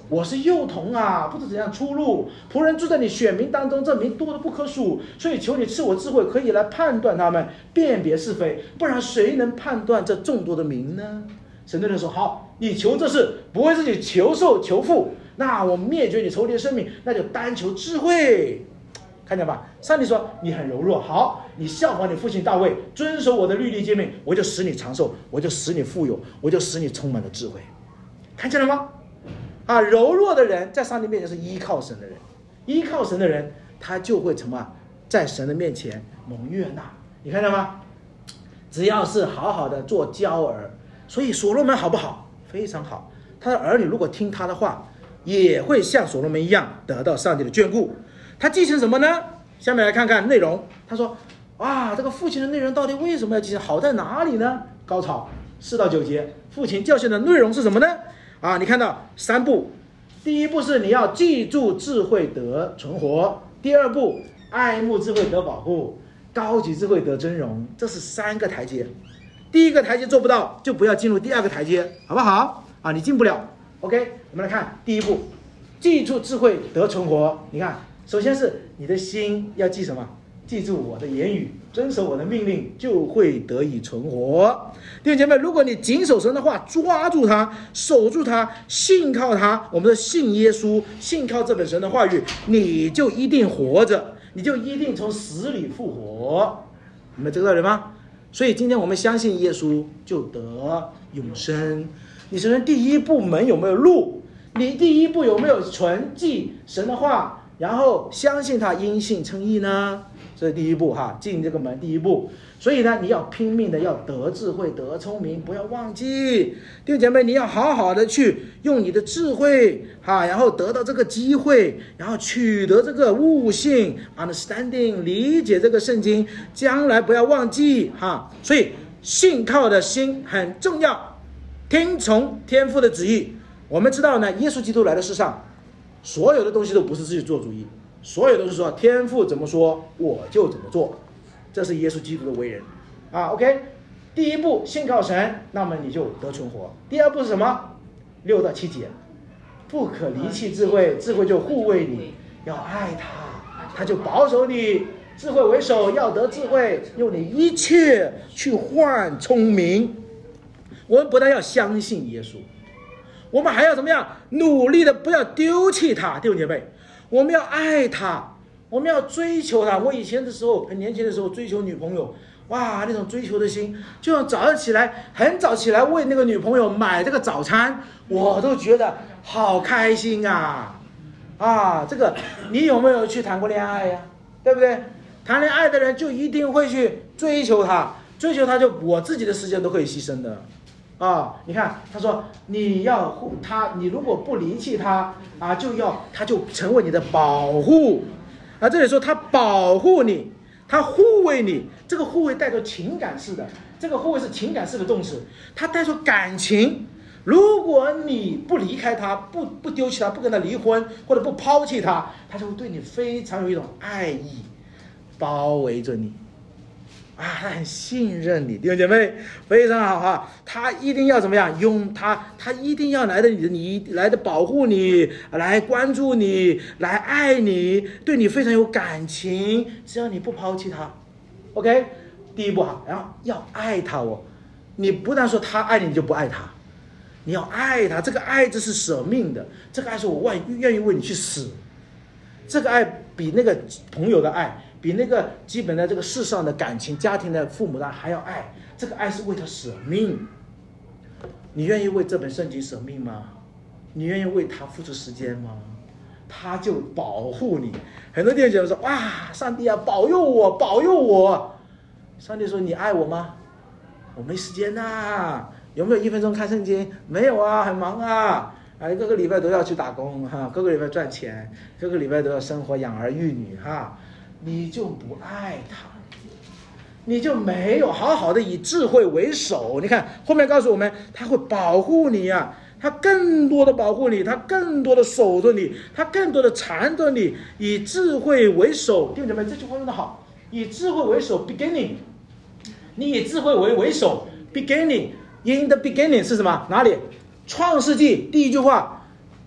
我是幼童啊，不知怎样出路。仆人住在你选民当中，这民多得不可数，所以求你赐我智慧，可以来判断他们，辨别是非。不然谁能判断这众多的民呢？神对人说：好，你求这事，不为自己求寿求富，那我灭绝你仇敌的生命，那就单求智慧。看见吧？上帝说你很柔弱，好，你效法你父亲大卫，遵守我的律例诫命，我就使你长寿，我就使你富有，我就使你充满了智慧。看见了吗？啊，柔弱的人在上帝面前是依靠神的人，依靠神的人他就会什么，在神的面前蒙悦纳。你看见吗？只要是好好的做娇儿，所以所罗门好不好？非常好。他的儿女如果听他的话，也会像所罗门一样得到上帝的眷顾。他继承什么呢？下面来看看内容。他说：哇，这个父亲的内容到底为什么要继承？好在哪里呢？高潮四到九节，父亲教训的内容是什么呢？啊，你看到三步，第一步是你要记住智慧得存活，第二步爱慕智慧得保护，高级智慧得尊荣，这是三个台阶。第一个台阶做不到，就不要进入第二个台阶，好不好？啊，你进不了。OK， 我们来看第一步，记住智慧得存活。你看，首先是你的心要记什么？记住我的言语，遵守我的命令，就会得以存活。弟兄姐妹，如果你谨守神的话，抓住它，守住它，信靠它，我们的信耶稣，信靠这本神的话语，你就一定活着，你就一定从死里复活。你们知道了吗？所以今天我们相信耶稣，就得永生。你首先第一步门有没有路？你第一步有没有存记神的话，然后相信他，因信称义呢？这是第一步哈，进这个门第一步。所以呢，你要拼命的要得智慧得聪明，不要忘记，弟兄姐妹，你要好好的去用你的智慧哈，然后得到这个机会，然后取得这个悟性 understanding 理解这个圣经，将来不要忘记哈。所以信靠的心很重要，听从天父的旨意。我们知道呢，耶稣基督来到世上，所有的东西都不是自己做主意，所有都是说天父怎么说我就怎么做，这是耶稣基督的为人啊。OK， 第一步信靠神，那么你就得存活。第二步是什么？六到七节，不可离弃智慧，智慧就护卫你，要爱他，他就保守你。智慧为首，要得智慧，用你一切去换聪明。我们不但要相信耶稣，我们还要怎么样？努力的不要丢弃他，弟兄姐妹，我们要爱他，我们要追求他。我以前的时候，很年轻的时候追求女朋友，哇，那种追求的心，就像早上起来很早起来为那个女朋友买这个早餐，我都觉得好开心啊！啊，这个你有没有去谈过恋爱呀？对不对？谈恋爱的人就一定会去追求他，追求他就我自己的时间都可以牺牲的。啊，你看，他说你要护他，你如果不离弃他啊，就要他就成为你的保护。啊，这里说他保护你，他护卫你，这个护卫带着情感式的，这个护卫是情感式的动词，它带着感情。如果你不离开他，不不丢弃他，不跟他离婚，或者不抛弃他，他就会对你非常有一种爱意，包围着你。啊，他很信任你，弟兄姐妹，非常好哈。他一定要怎么样？用他，他一定要来的你，你来的保护你，来关注你，来爱你，对你非常有感情。只要你不抛弃他 ，OK， 第一步哈，然后要爱他哦。你不但说他爱你，你就不爱他，你要爱他。这个爱这是舍命的，这个爱是我愿意为你去死。这个爱比那个朋友的爱，比那个基本的这个世上的感情、家庭的父母的还要爱。这个爱是为他舍命。你愿意为这本圣经舍命吗？你愿意为他付出时间吗？他就保护你。很多弟兄姐妹说：哇，上帝啊，保佑我，保佑我。上帝说：你爱我吗？我没时间啊。有没有一分钟看圣经？没有啊，很忙啊。啊，各个礼拜都要去打工哈，各个礼拜赚钱，各个礼拜都要生活养儿育女哈，你就不爱他，你就没有好好的以智慧为首。你看后面告诉我们，他会保护你啊，他更多的保护你，他更多的守着你，他更多的缠着你，以智慧为首。弟兄姐妹，这句话用得好，以智慧为首 beginning， 你以智慧为为首 beginning， in the beginning 是什么？哪里？创世纪第一句话，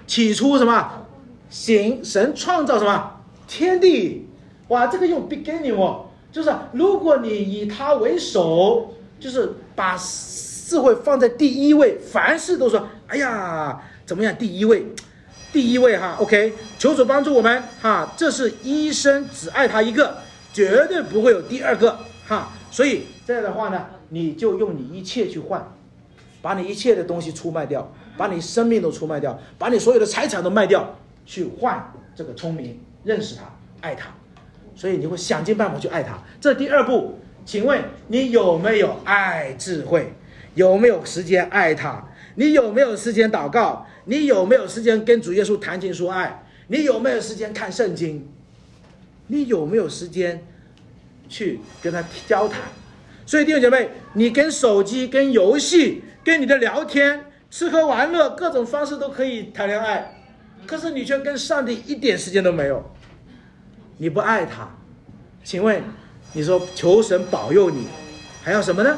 起初什么？行神创造什么？天地。哇，这个用 beginning 哦，就是如果你以它为首，就是把智慧放在第一位，凡事都说，哎呀，怎么样？第一位，第一位哈 ，OK， 求主帮助我们哈，这是一生只爱他一个，绝对不会有第二个哈。所以这样的话呢，你就用你一切去换，把你一切的东西出卖掉，把你生命都出卖掉，把你所有的财产都卖掉，去换这个聪明，认识他，爱他。所以你会想尽办法去爱他。这第二步，请问你有没有爱智慧？有没有时间爱他？你有没有时间祷告？你有没有时间跟主耶稣谈情说爱？你有没有时间看圣经？你有没有时间去跟他交谈？所以弟兄姐妹，你跟手机、跟游戏、跟你的聊天、吃喝玩乐各种方式都可以谈恋爱，可是你却跟上帝一点时间都没有。你不爱他，请问你说求神保佑你，还要什么呢？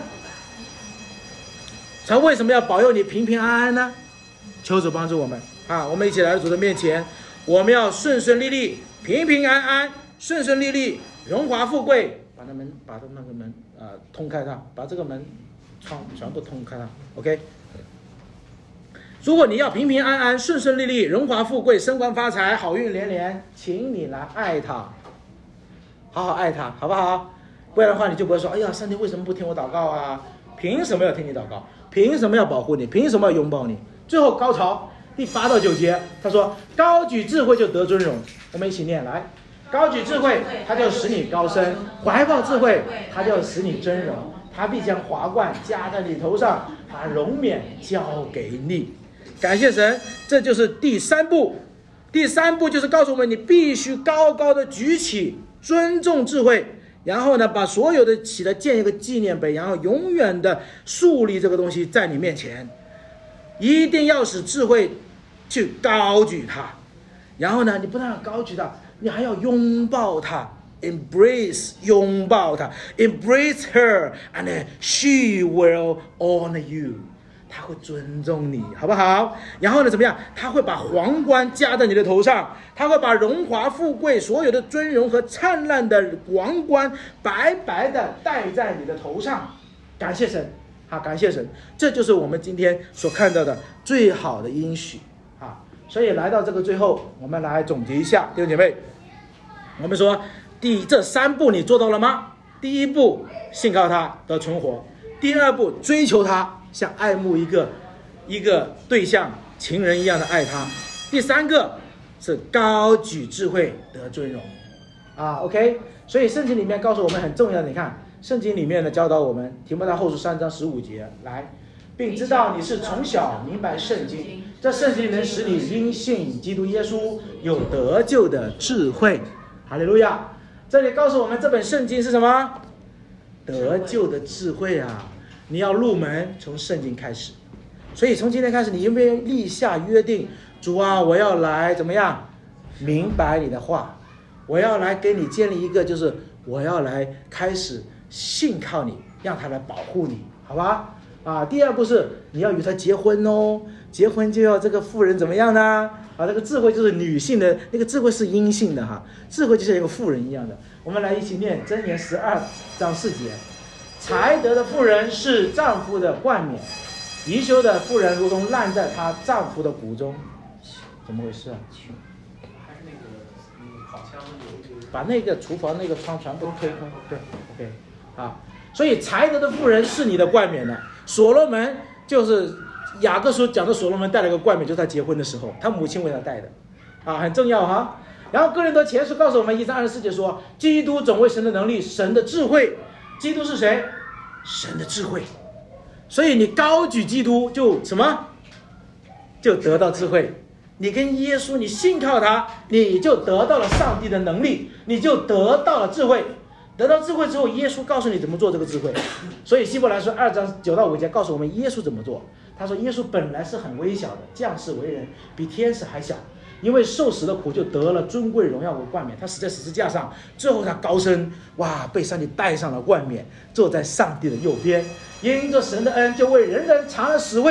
他为什么要保佑你平平安安呢？求主帮助我们啊！我们一起来到主的面前，我们要顺顺利利、平平安安、顺顺利利、荣华富贵。把那门，把那个门啊、呃、通开它，把这个门窗全部通开它。OK。如果你要平平安安、顺顺利利、荣华富贵、升官发财、好运连连，请你来爱他，好好爱他，好不好？不然的话，你就不会说：“哎呀，上帝为什么不听我祷告啊？凭什么要听你祷告？凭什么要保护你？凭什么要拥抱你？”最后高潮，第八到九节，他说：“高举智慧就得尊荣。”我们一起念来：高举智慧，他就使你高升；怀抱智慧，他就使你尊荣。他必将华冠加在你头上，把荣冕交给你。感谢神，这就是第三步。第三步就是告诉我们，你必须高高的举起，尊重智慧，然后呢，把所有的起来建一个纪念碑，然后永远的树立这个东西在你面前。一定要使智慧去高举它，然后呢，你不但要高举它，你还要拥抱它 ，embrace 拥抱它 ，embrace her and she will honor you。他会尊重你，好不好？然后呢，怎么样？他会把皇冠加在你的头上，他会把荣华富贵、所有的尊荣和灿烂的王冠白白的戴在你的头上。感谢神，好，感谢神，这就是我们今天所看到的最好的应许啊！所以来到这个最后，我们来总结一下，弟兄姐妹，我们说第这三步你做到了吗？第一步，信靠他的存活；第二步，追求他。像爱慕一个一个对象，情人一样的爱他。第三个是高举智慧得尊荣啊 OK。 所以圣经里面告诉我们很重要的，你看圣经里面的教导我们，提摩太后书三章十五节来，并知道你是从小明白圣经，这圣经能使你因信基督耶稣有得救的智慧。哈利路亚！这里告诉我们这本圣经是什么？得救的智慧啊！你要入门，从圣经开始。所以从今天开始，你有没有立下约定？主啊，我要来怎么样明白你的话，我要来给你建立一个，就是我要来开始信靠你，让他来保护你，好吧？啊，第二步是你要与他结婚哦，结婚就要这个妇人怎么样呢？啊，这个智慧就是女性的，那个智慧是阴性的哈，智慧就像一个妇人一样的。我们来一起念箴言十二章四节。才德的妇人是丈夫的冠冕，贻羞的妇人如同烂在她丈夫的骨中。怎么回事啊？ 还是那个嗯，烤箱有把那个厨房那个窗全部推开。对 ，OK， 啊，所以才德的妇人是你的冠冕呢。所罗门就是雅各书讲的，所罗门戴了个冠冕，就是他结婚的时候，他母亲为他戴的，啊，很重要哈。然后哥林多前书告诉我们一章二十四节说，基督总为神的能力，神的智慧。基督是谁？神的智慧。所以你高举基督就什么？就得到智慧。你跟耶稣，你信靠他，你就得到了上帝的能力，你就得到了智慧。得到智慧之后，耶稣告诉你怎么做这个智慧。所以希伯来书二章九到五节告诉我们耶稣怎么做。他说耶稣本来是很微小的，降世为人，比天使还小，因为受死的苦就得了尊贵荣耀为冠冕。他死在十字架上，最后他高升，哇，被上帝戴上了冠冕，坐在上帝的右边。因着神的恩，就为人人尝了实惠，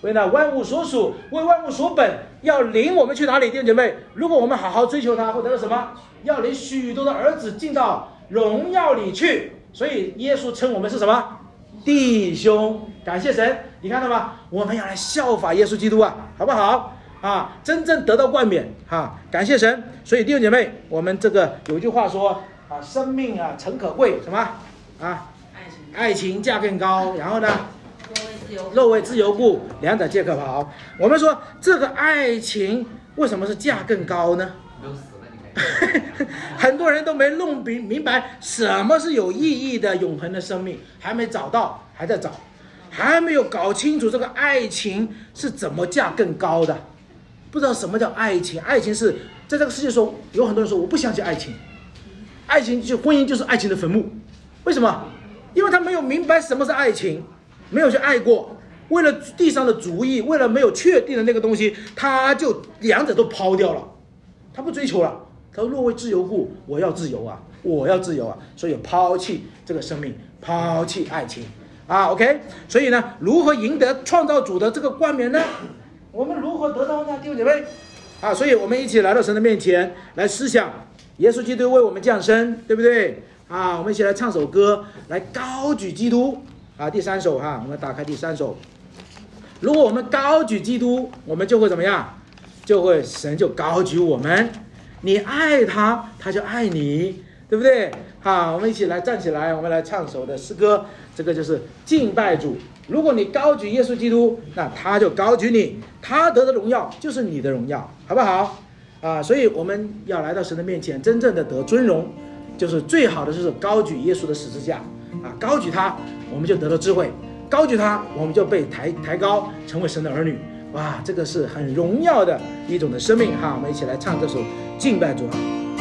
为那万物所属，为万物所本，要领我们去哪里？弟兄姐妹，如果我们好好追求他，会得到什么？要领许多的儿子进到荣耀里去。所以耶稣称我们是什么？弟兄。感谢神，你看到吗？我们要来效法耶稣基督啊，好不好啊？真正得到冠冕啊！感谢神。所以弟兄姐妹，我们这个有一句话说啊，生命啊诚可贵，什么啊？ 爱情， 爱情价更高。然后呢？ 若为自由， 若为自由故，两者皆可抛。我们说这个爱情为什么是价更高呢？ 没有死了，你看。 很多人都没弄明明白什么是有意义的永恒的生命，还没找到，还在找，还没有搞清楚这个爱情是怎么价更高的，不知道什么叫爱情。爱情是在这个世界上，有很多人说我不相信爱情，爱情就婚姻就是爱情的坟墓。为什么？因为他没有明白什么是爱情，没有去爱过，为了地上的主义，为了没有确定的那个东西，他就两者都抛掉了，他不追求了。他说：“若为自由故，我要自由啊，我要自由啊！”所以抛弃这个生命，抛弃爱情啊。OK， 所以呢，如何赢得创造主的这个冠冕呢？我们如何得到呢？弟兄姐妹啊，所以我们一起来到神的面前来思想，耶稣基督为我们降生，对不对啊？我们一起来唱首歌，来高举基督啊。第三首哈、啊，我们打开第三首。如果我们高举基督，我们就会怎么样？就会神就高举我们。你爱他，他就爱你，对不对？好，我们一起来站起来，我们来唱首的诗歌，这个就是敬拜主。如果你高举耶稣基督，那他就高举你，他得的荣耀就是你的荣耀，好不好？啊，所以我们要来到神的面前，真正的得尊荣，就是最好的就是高举耶稣的十字架啊，高举他，我们就得到智慧；高举他，我们就被抬抬高，成为神的儿女。哇，这个是很荣耀的一种的生命哈！我们一起来唱这首敬拜主啊，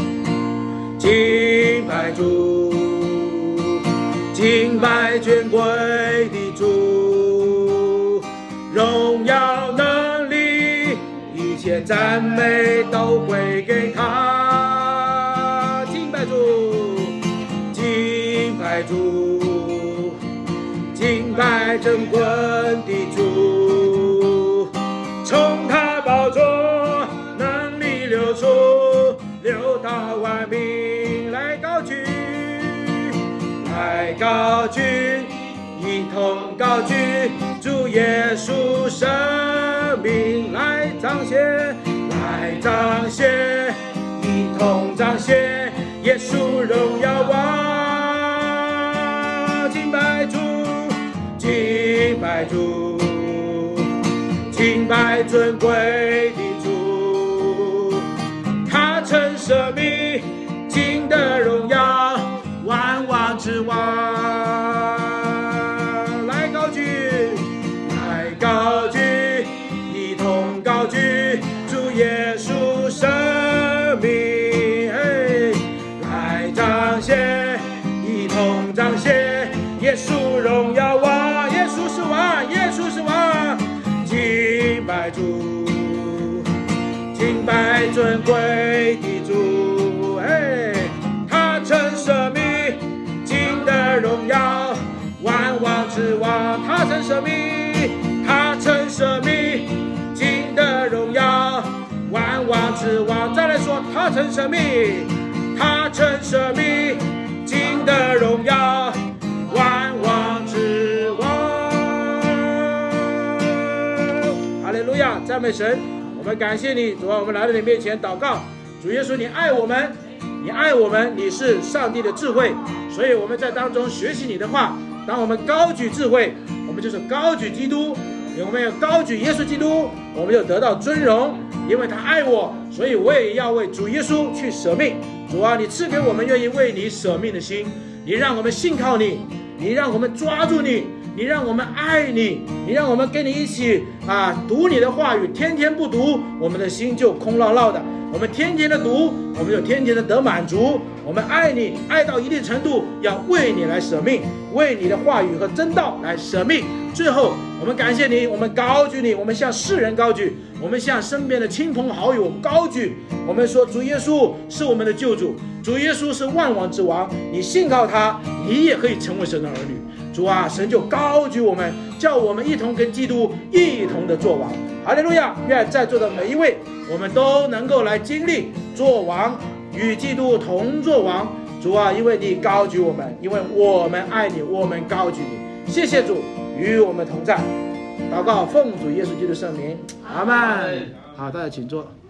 敬拜主，敬拜尊贵的主，荣耀能力一切赞美都归给他。敬拜主，敬拜主，敬拜真棍的主，从他宝座能力流出，流到万民，来高举，来高举，一同高举主耶稣生命，来彰显，来彰显，一同彰显耶稣荣耀王。敬拜主，敬拜主，敬拜尊贵的主，他曾舍命，经得荣耀，万王之王。来高举，来高举，一同高举主耶稣生命，来彰显，一同彰显耶稣荣耀王。耶稣是王，耶稣是王。敬拜主，敬拜尊贵的主，哎，他曾舍命，经得荣耀，万王之王。他曾舍命，他曾舍命，经得荣耀，万王之王。再来说，他曾舍命，他曾舍命，经得荣耀，万王之王。哈利路亚，赞美神！我们感谢你，主啊，我们来到你面前祷告。主耶稣，你爱我们，你爱我们，你是上帝的智慧，所以我们在当中学习你的话。当我们高举智慧，我们就是高举基督；我们要高举耶稣基督，我们就得到尊荣。因为他爱我，所以我也要为主耶稣去舍命。主啊，你赐给我们愿意为你舍命的心，你让我们信靠你，你让我们抓住你，你让我们爱你，你让我们跟你一起啊读你的话语，天天不读，我们的心就空落落的。我们天天的读，我们就天天的得满足。我们爱你，爱到一定程度，要为你来舍命，为你的话语和真道来舍命。最后，我们感谢你，我们高举你，我们向世人高举，我们向身边的亲朋好友高举。我们说，主耶稣是我们的救主，主耶稣是万王之王。你信靠他，你也可以成为神的儿女。 主啊，神就高举我们，叫我们一同跟基督一同的做王。哈利路亚！愿在座的每一位，我们都能够来经历做王，与基督同做王。主啊，因为你高举我们，因为我们爱你，我们高举你。谢谢主与我们同在。祷告奉主耶稣基督圣名，阿们。好，大家请坐。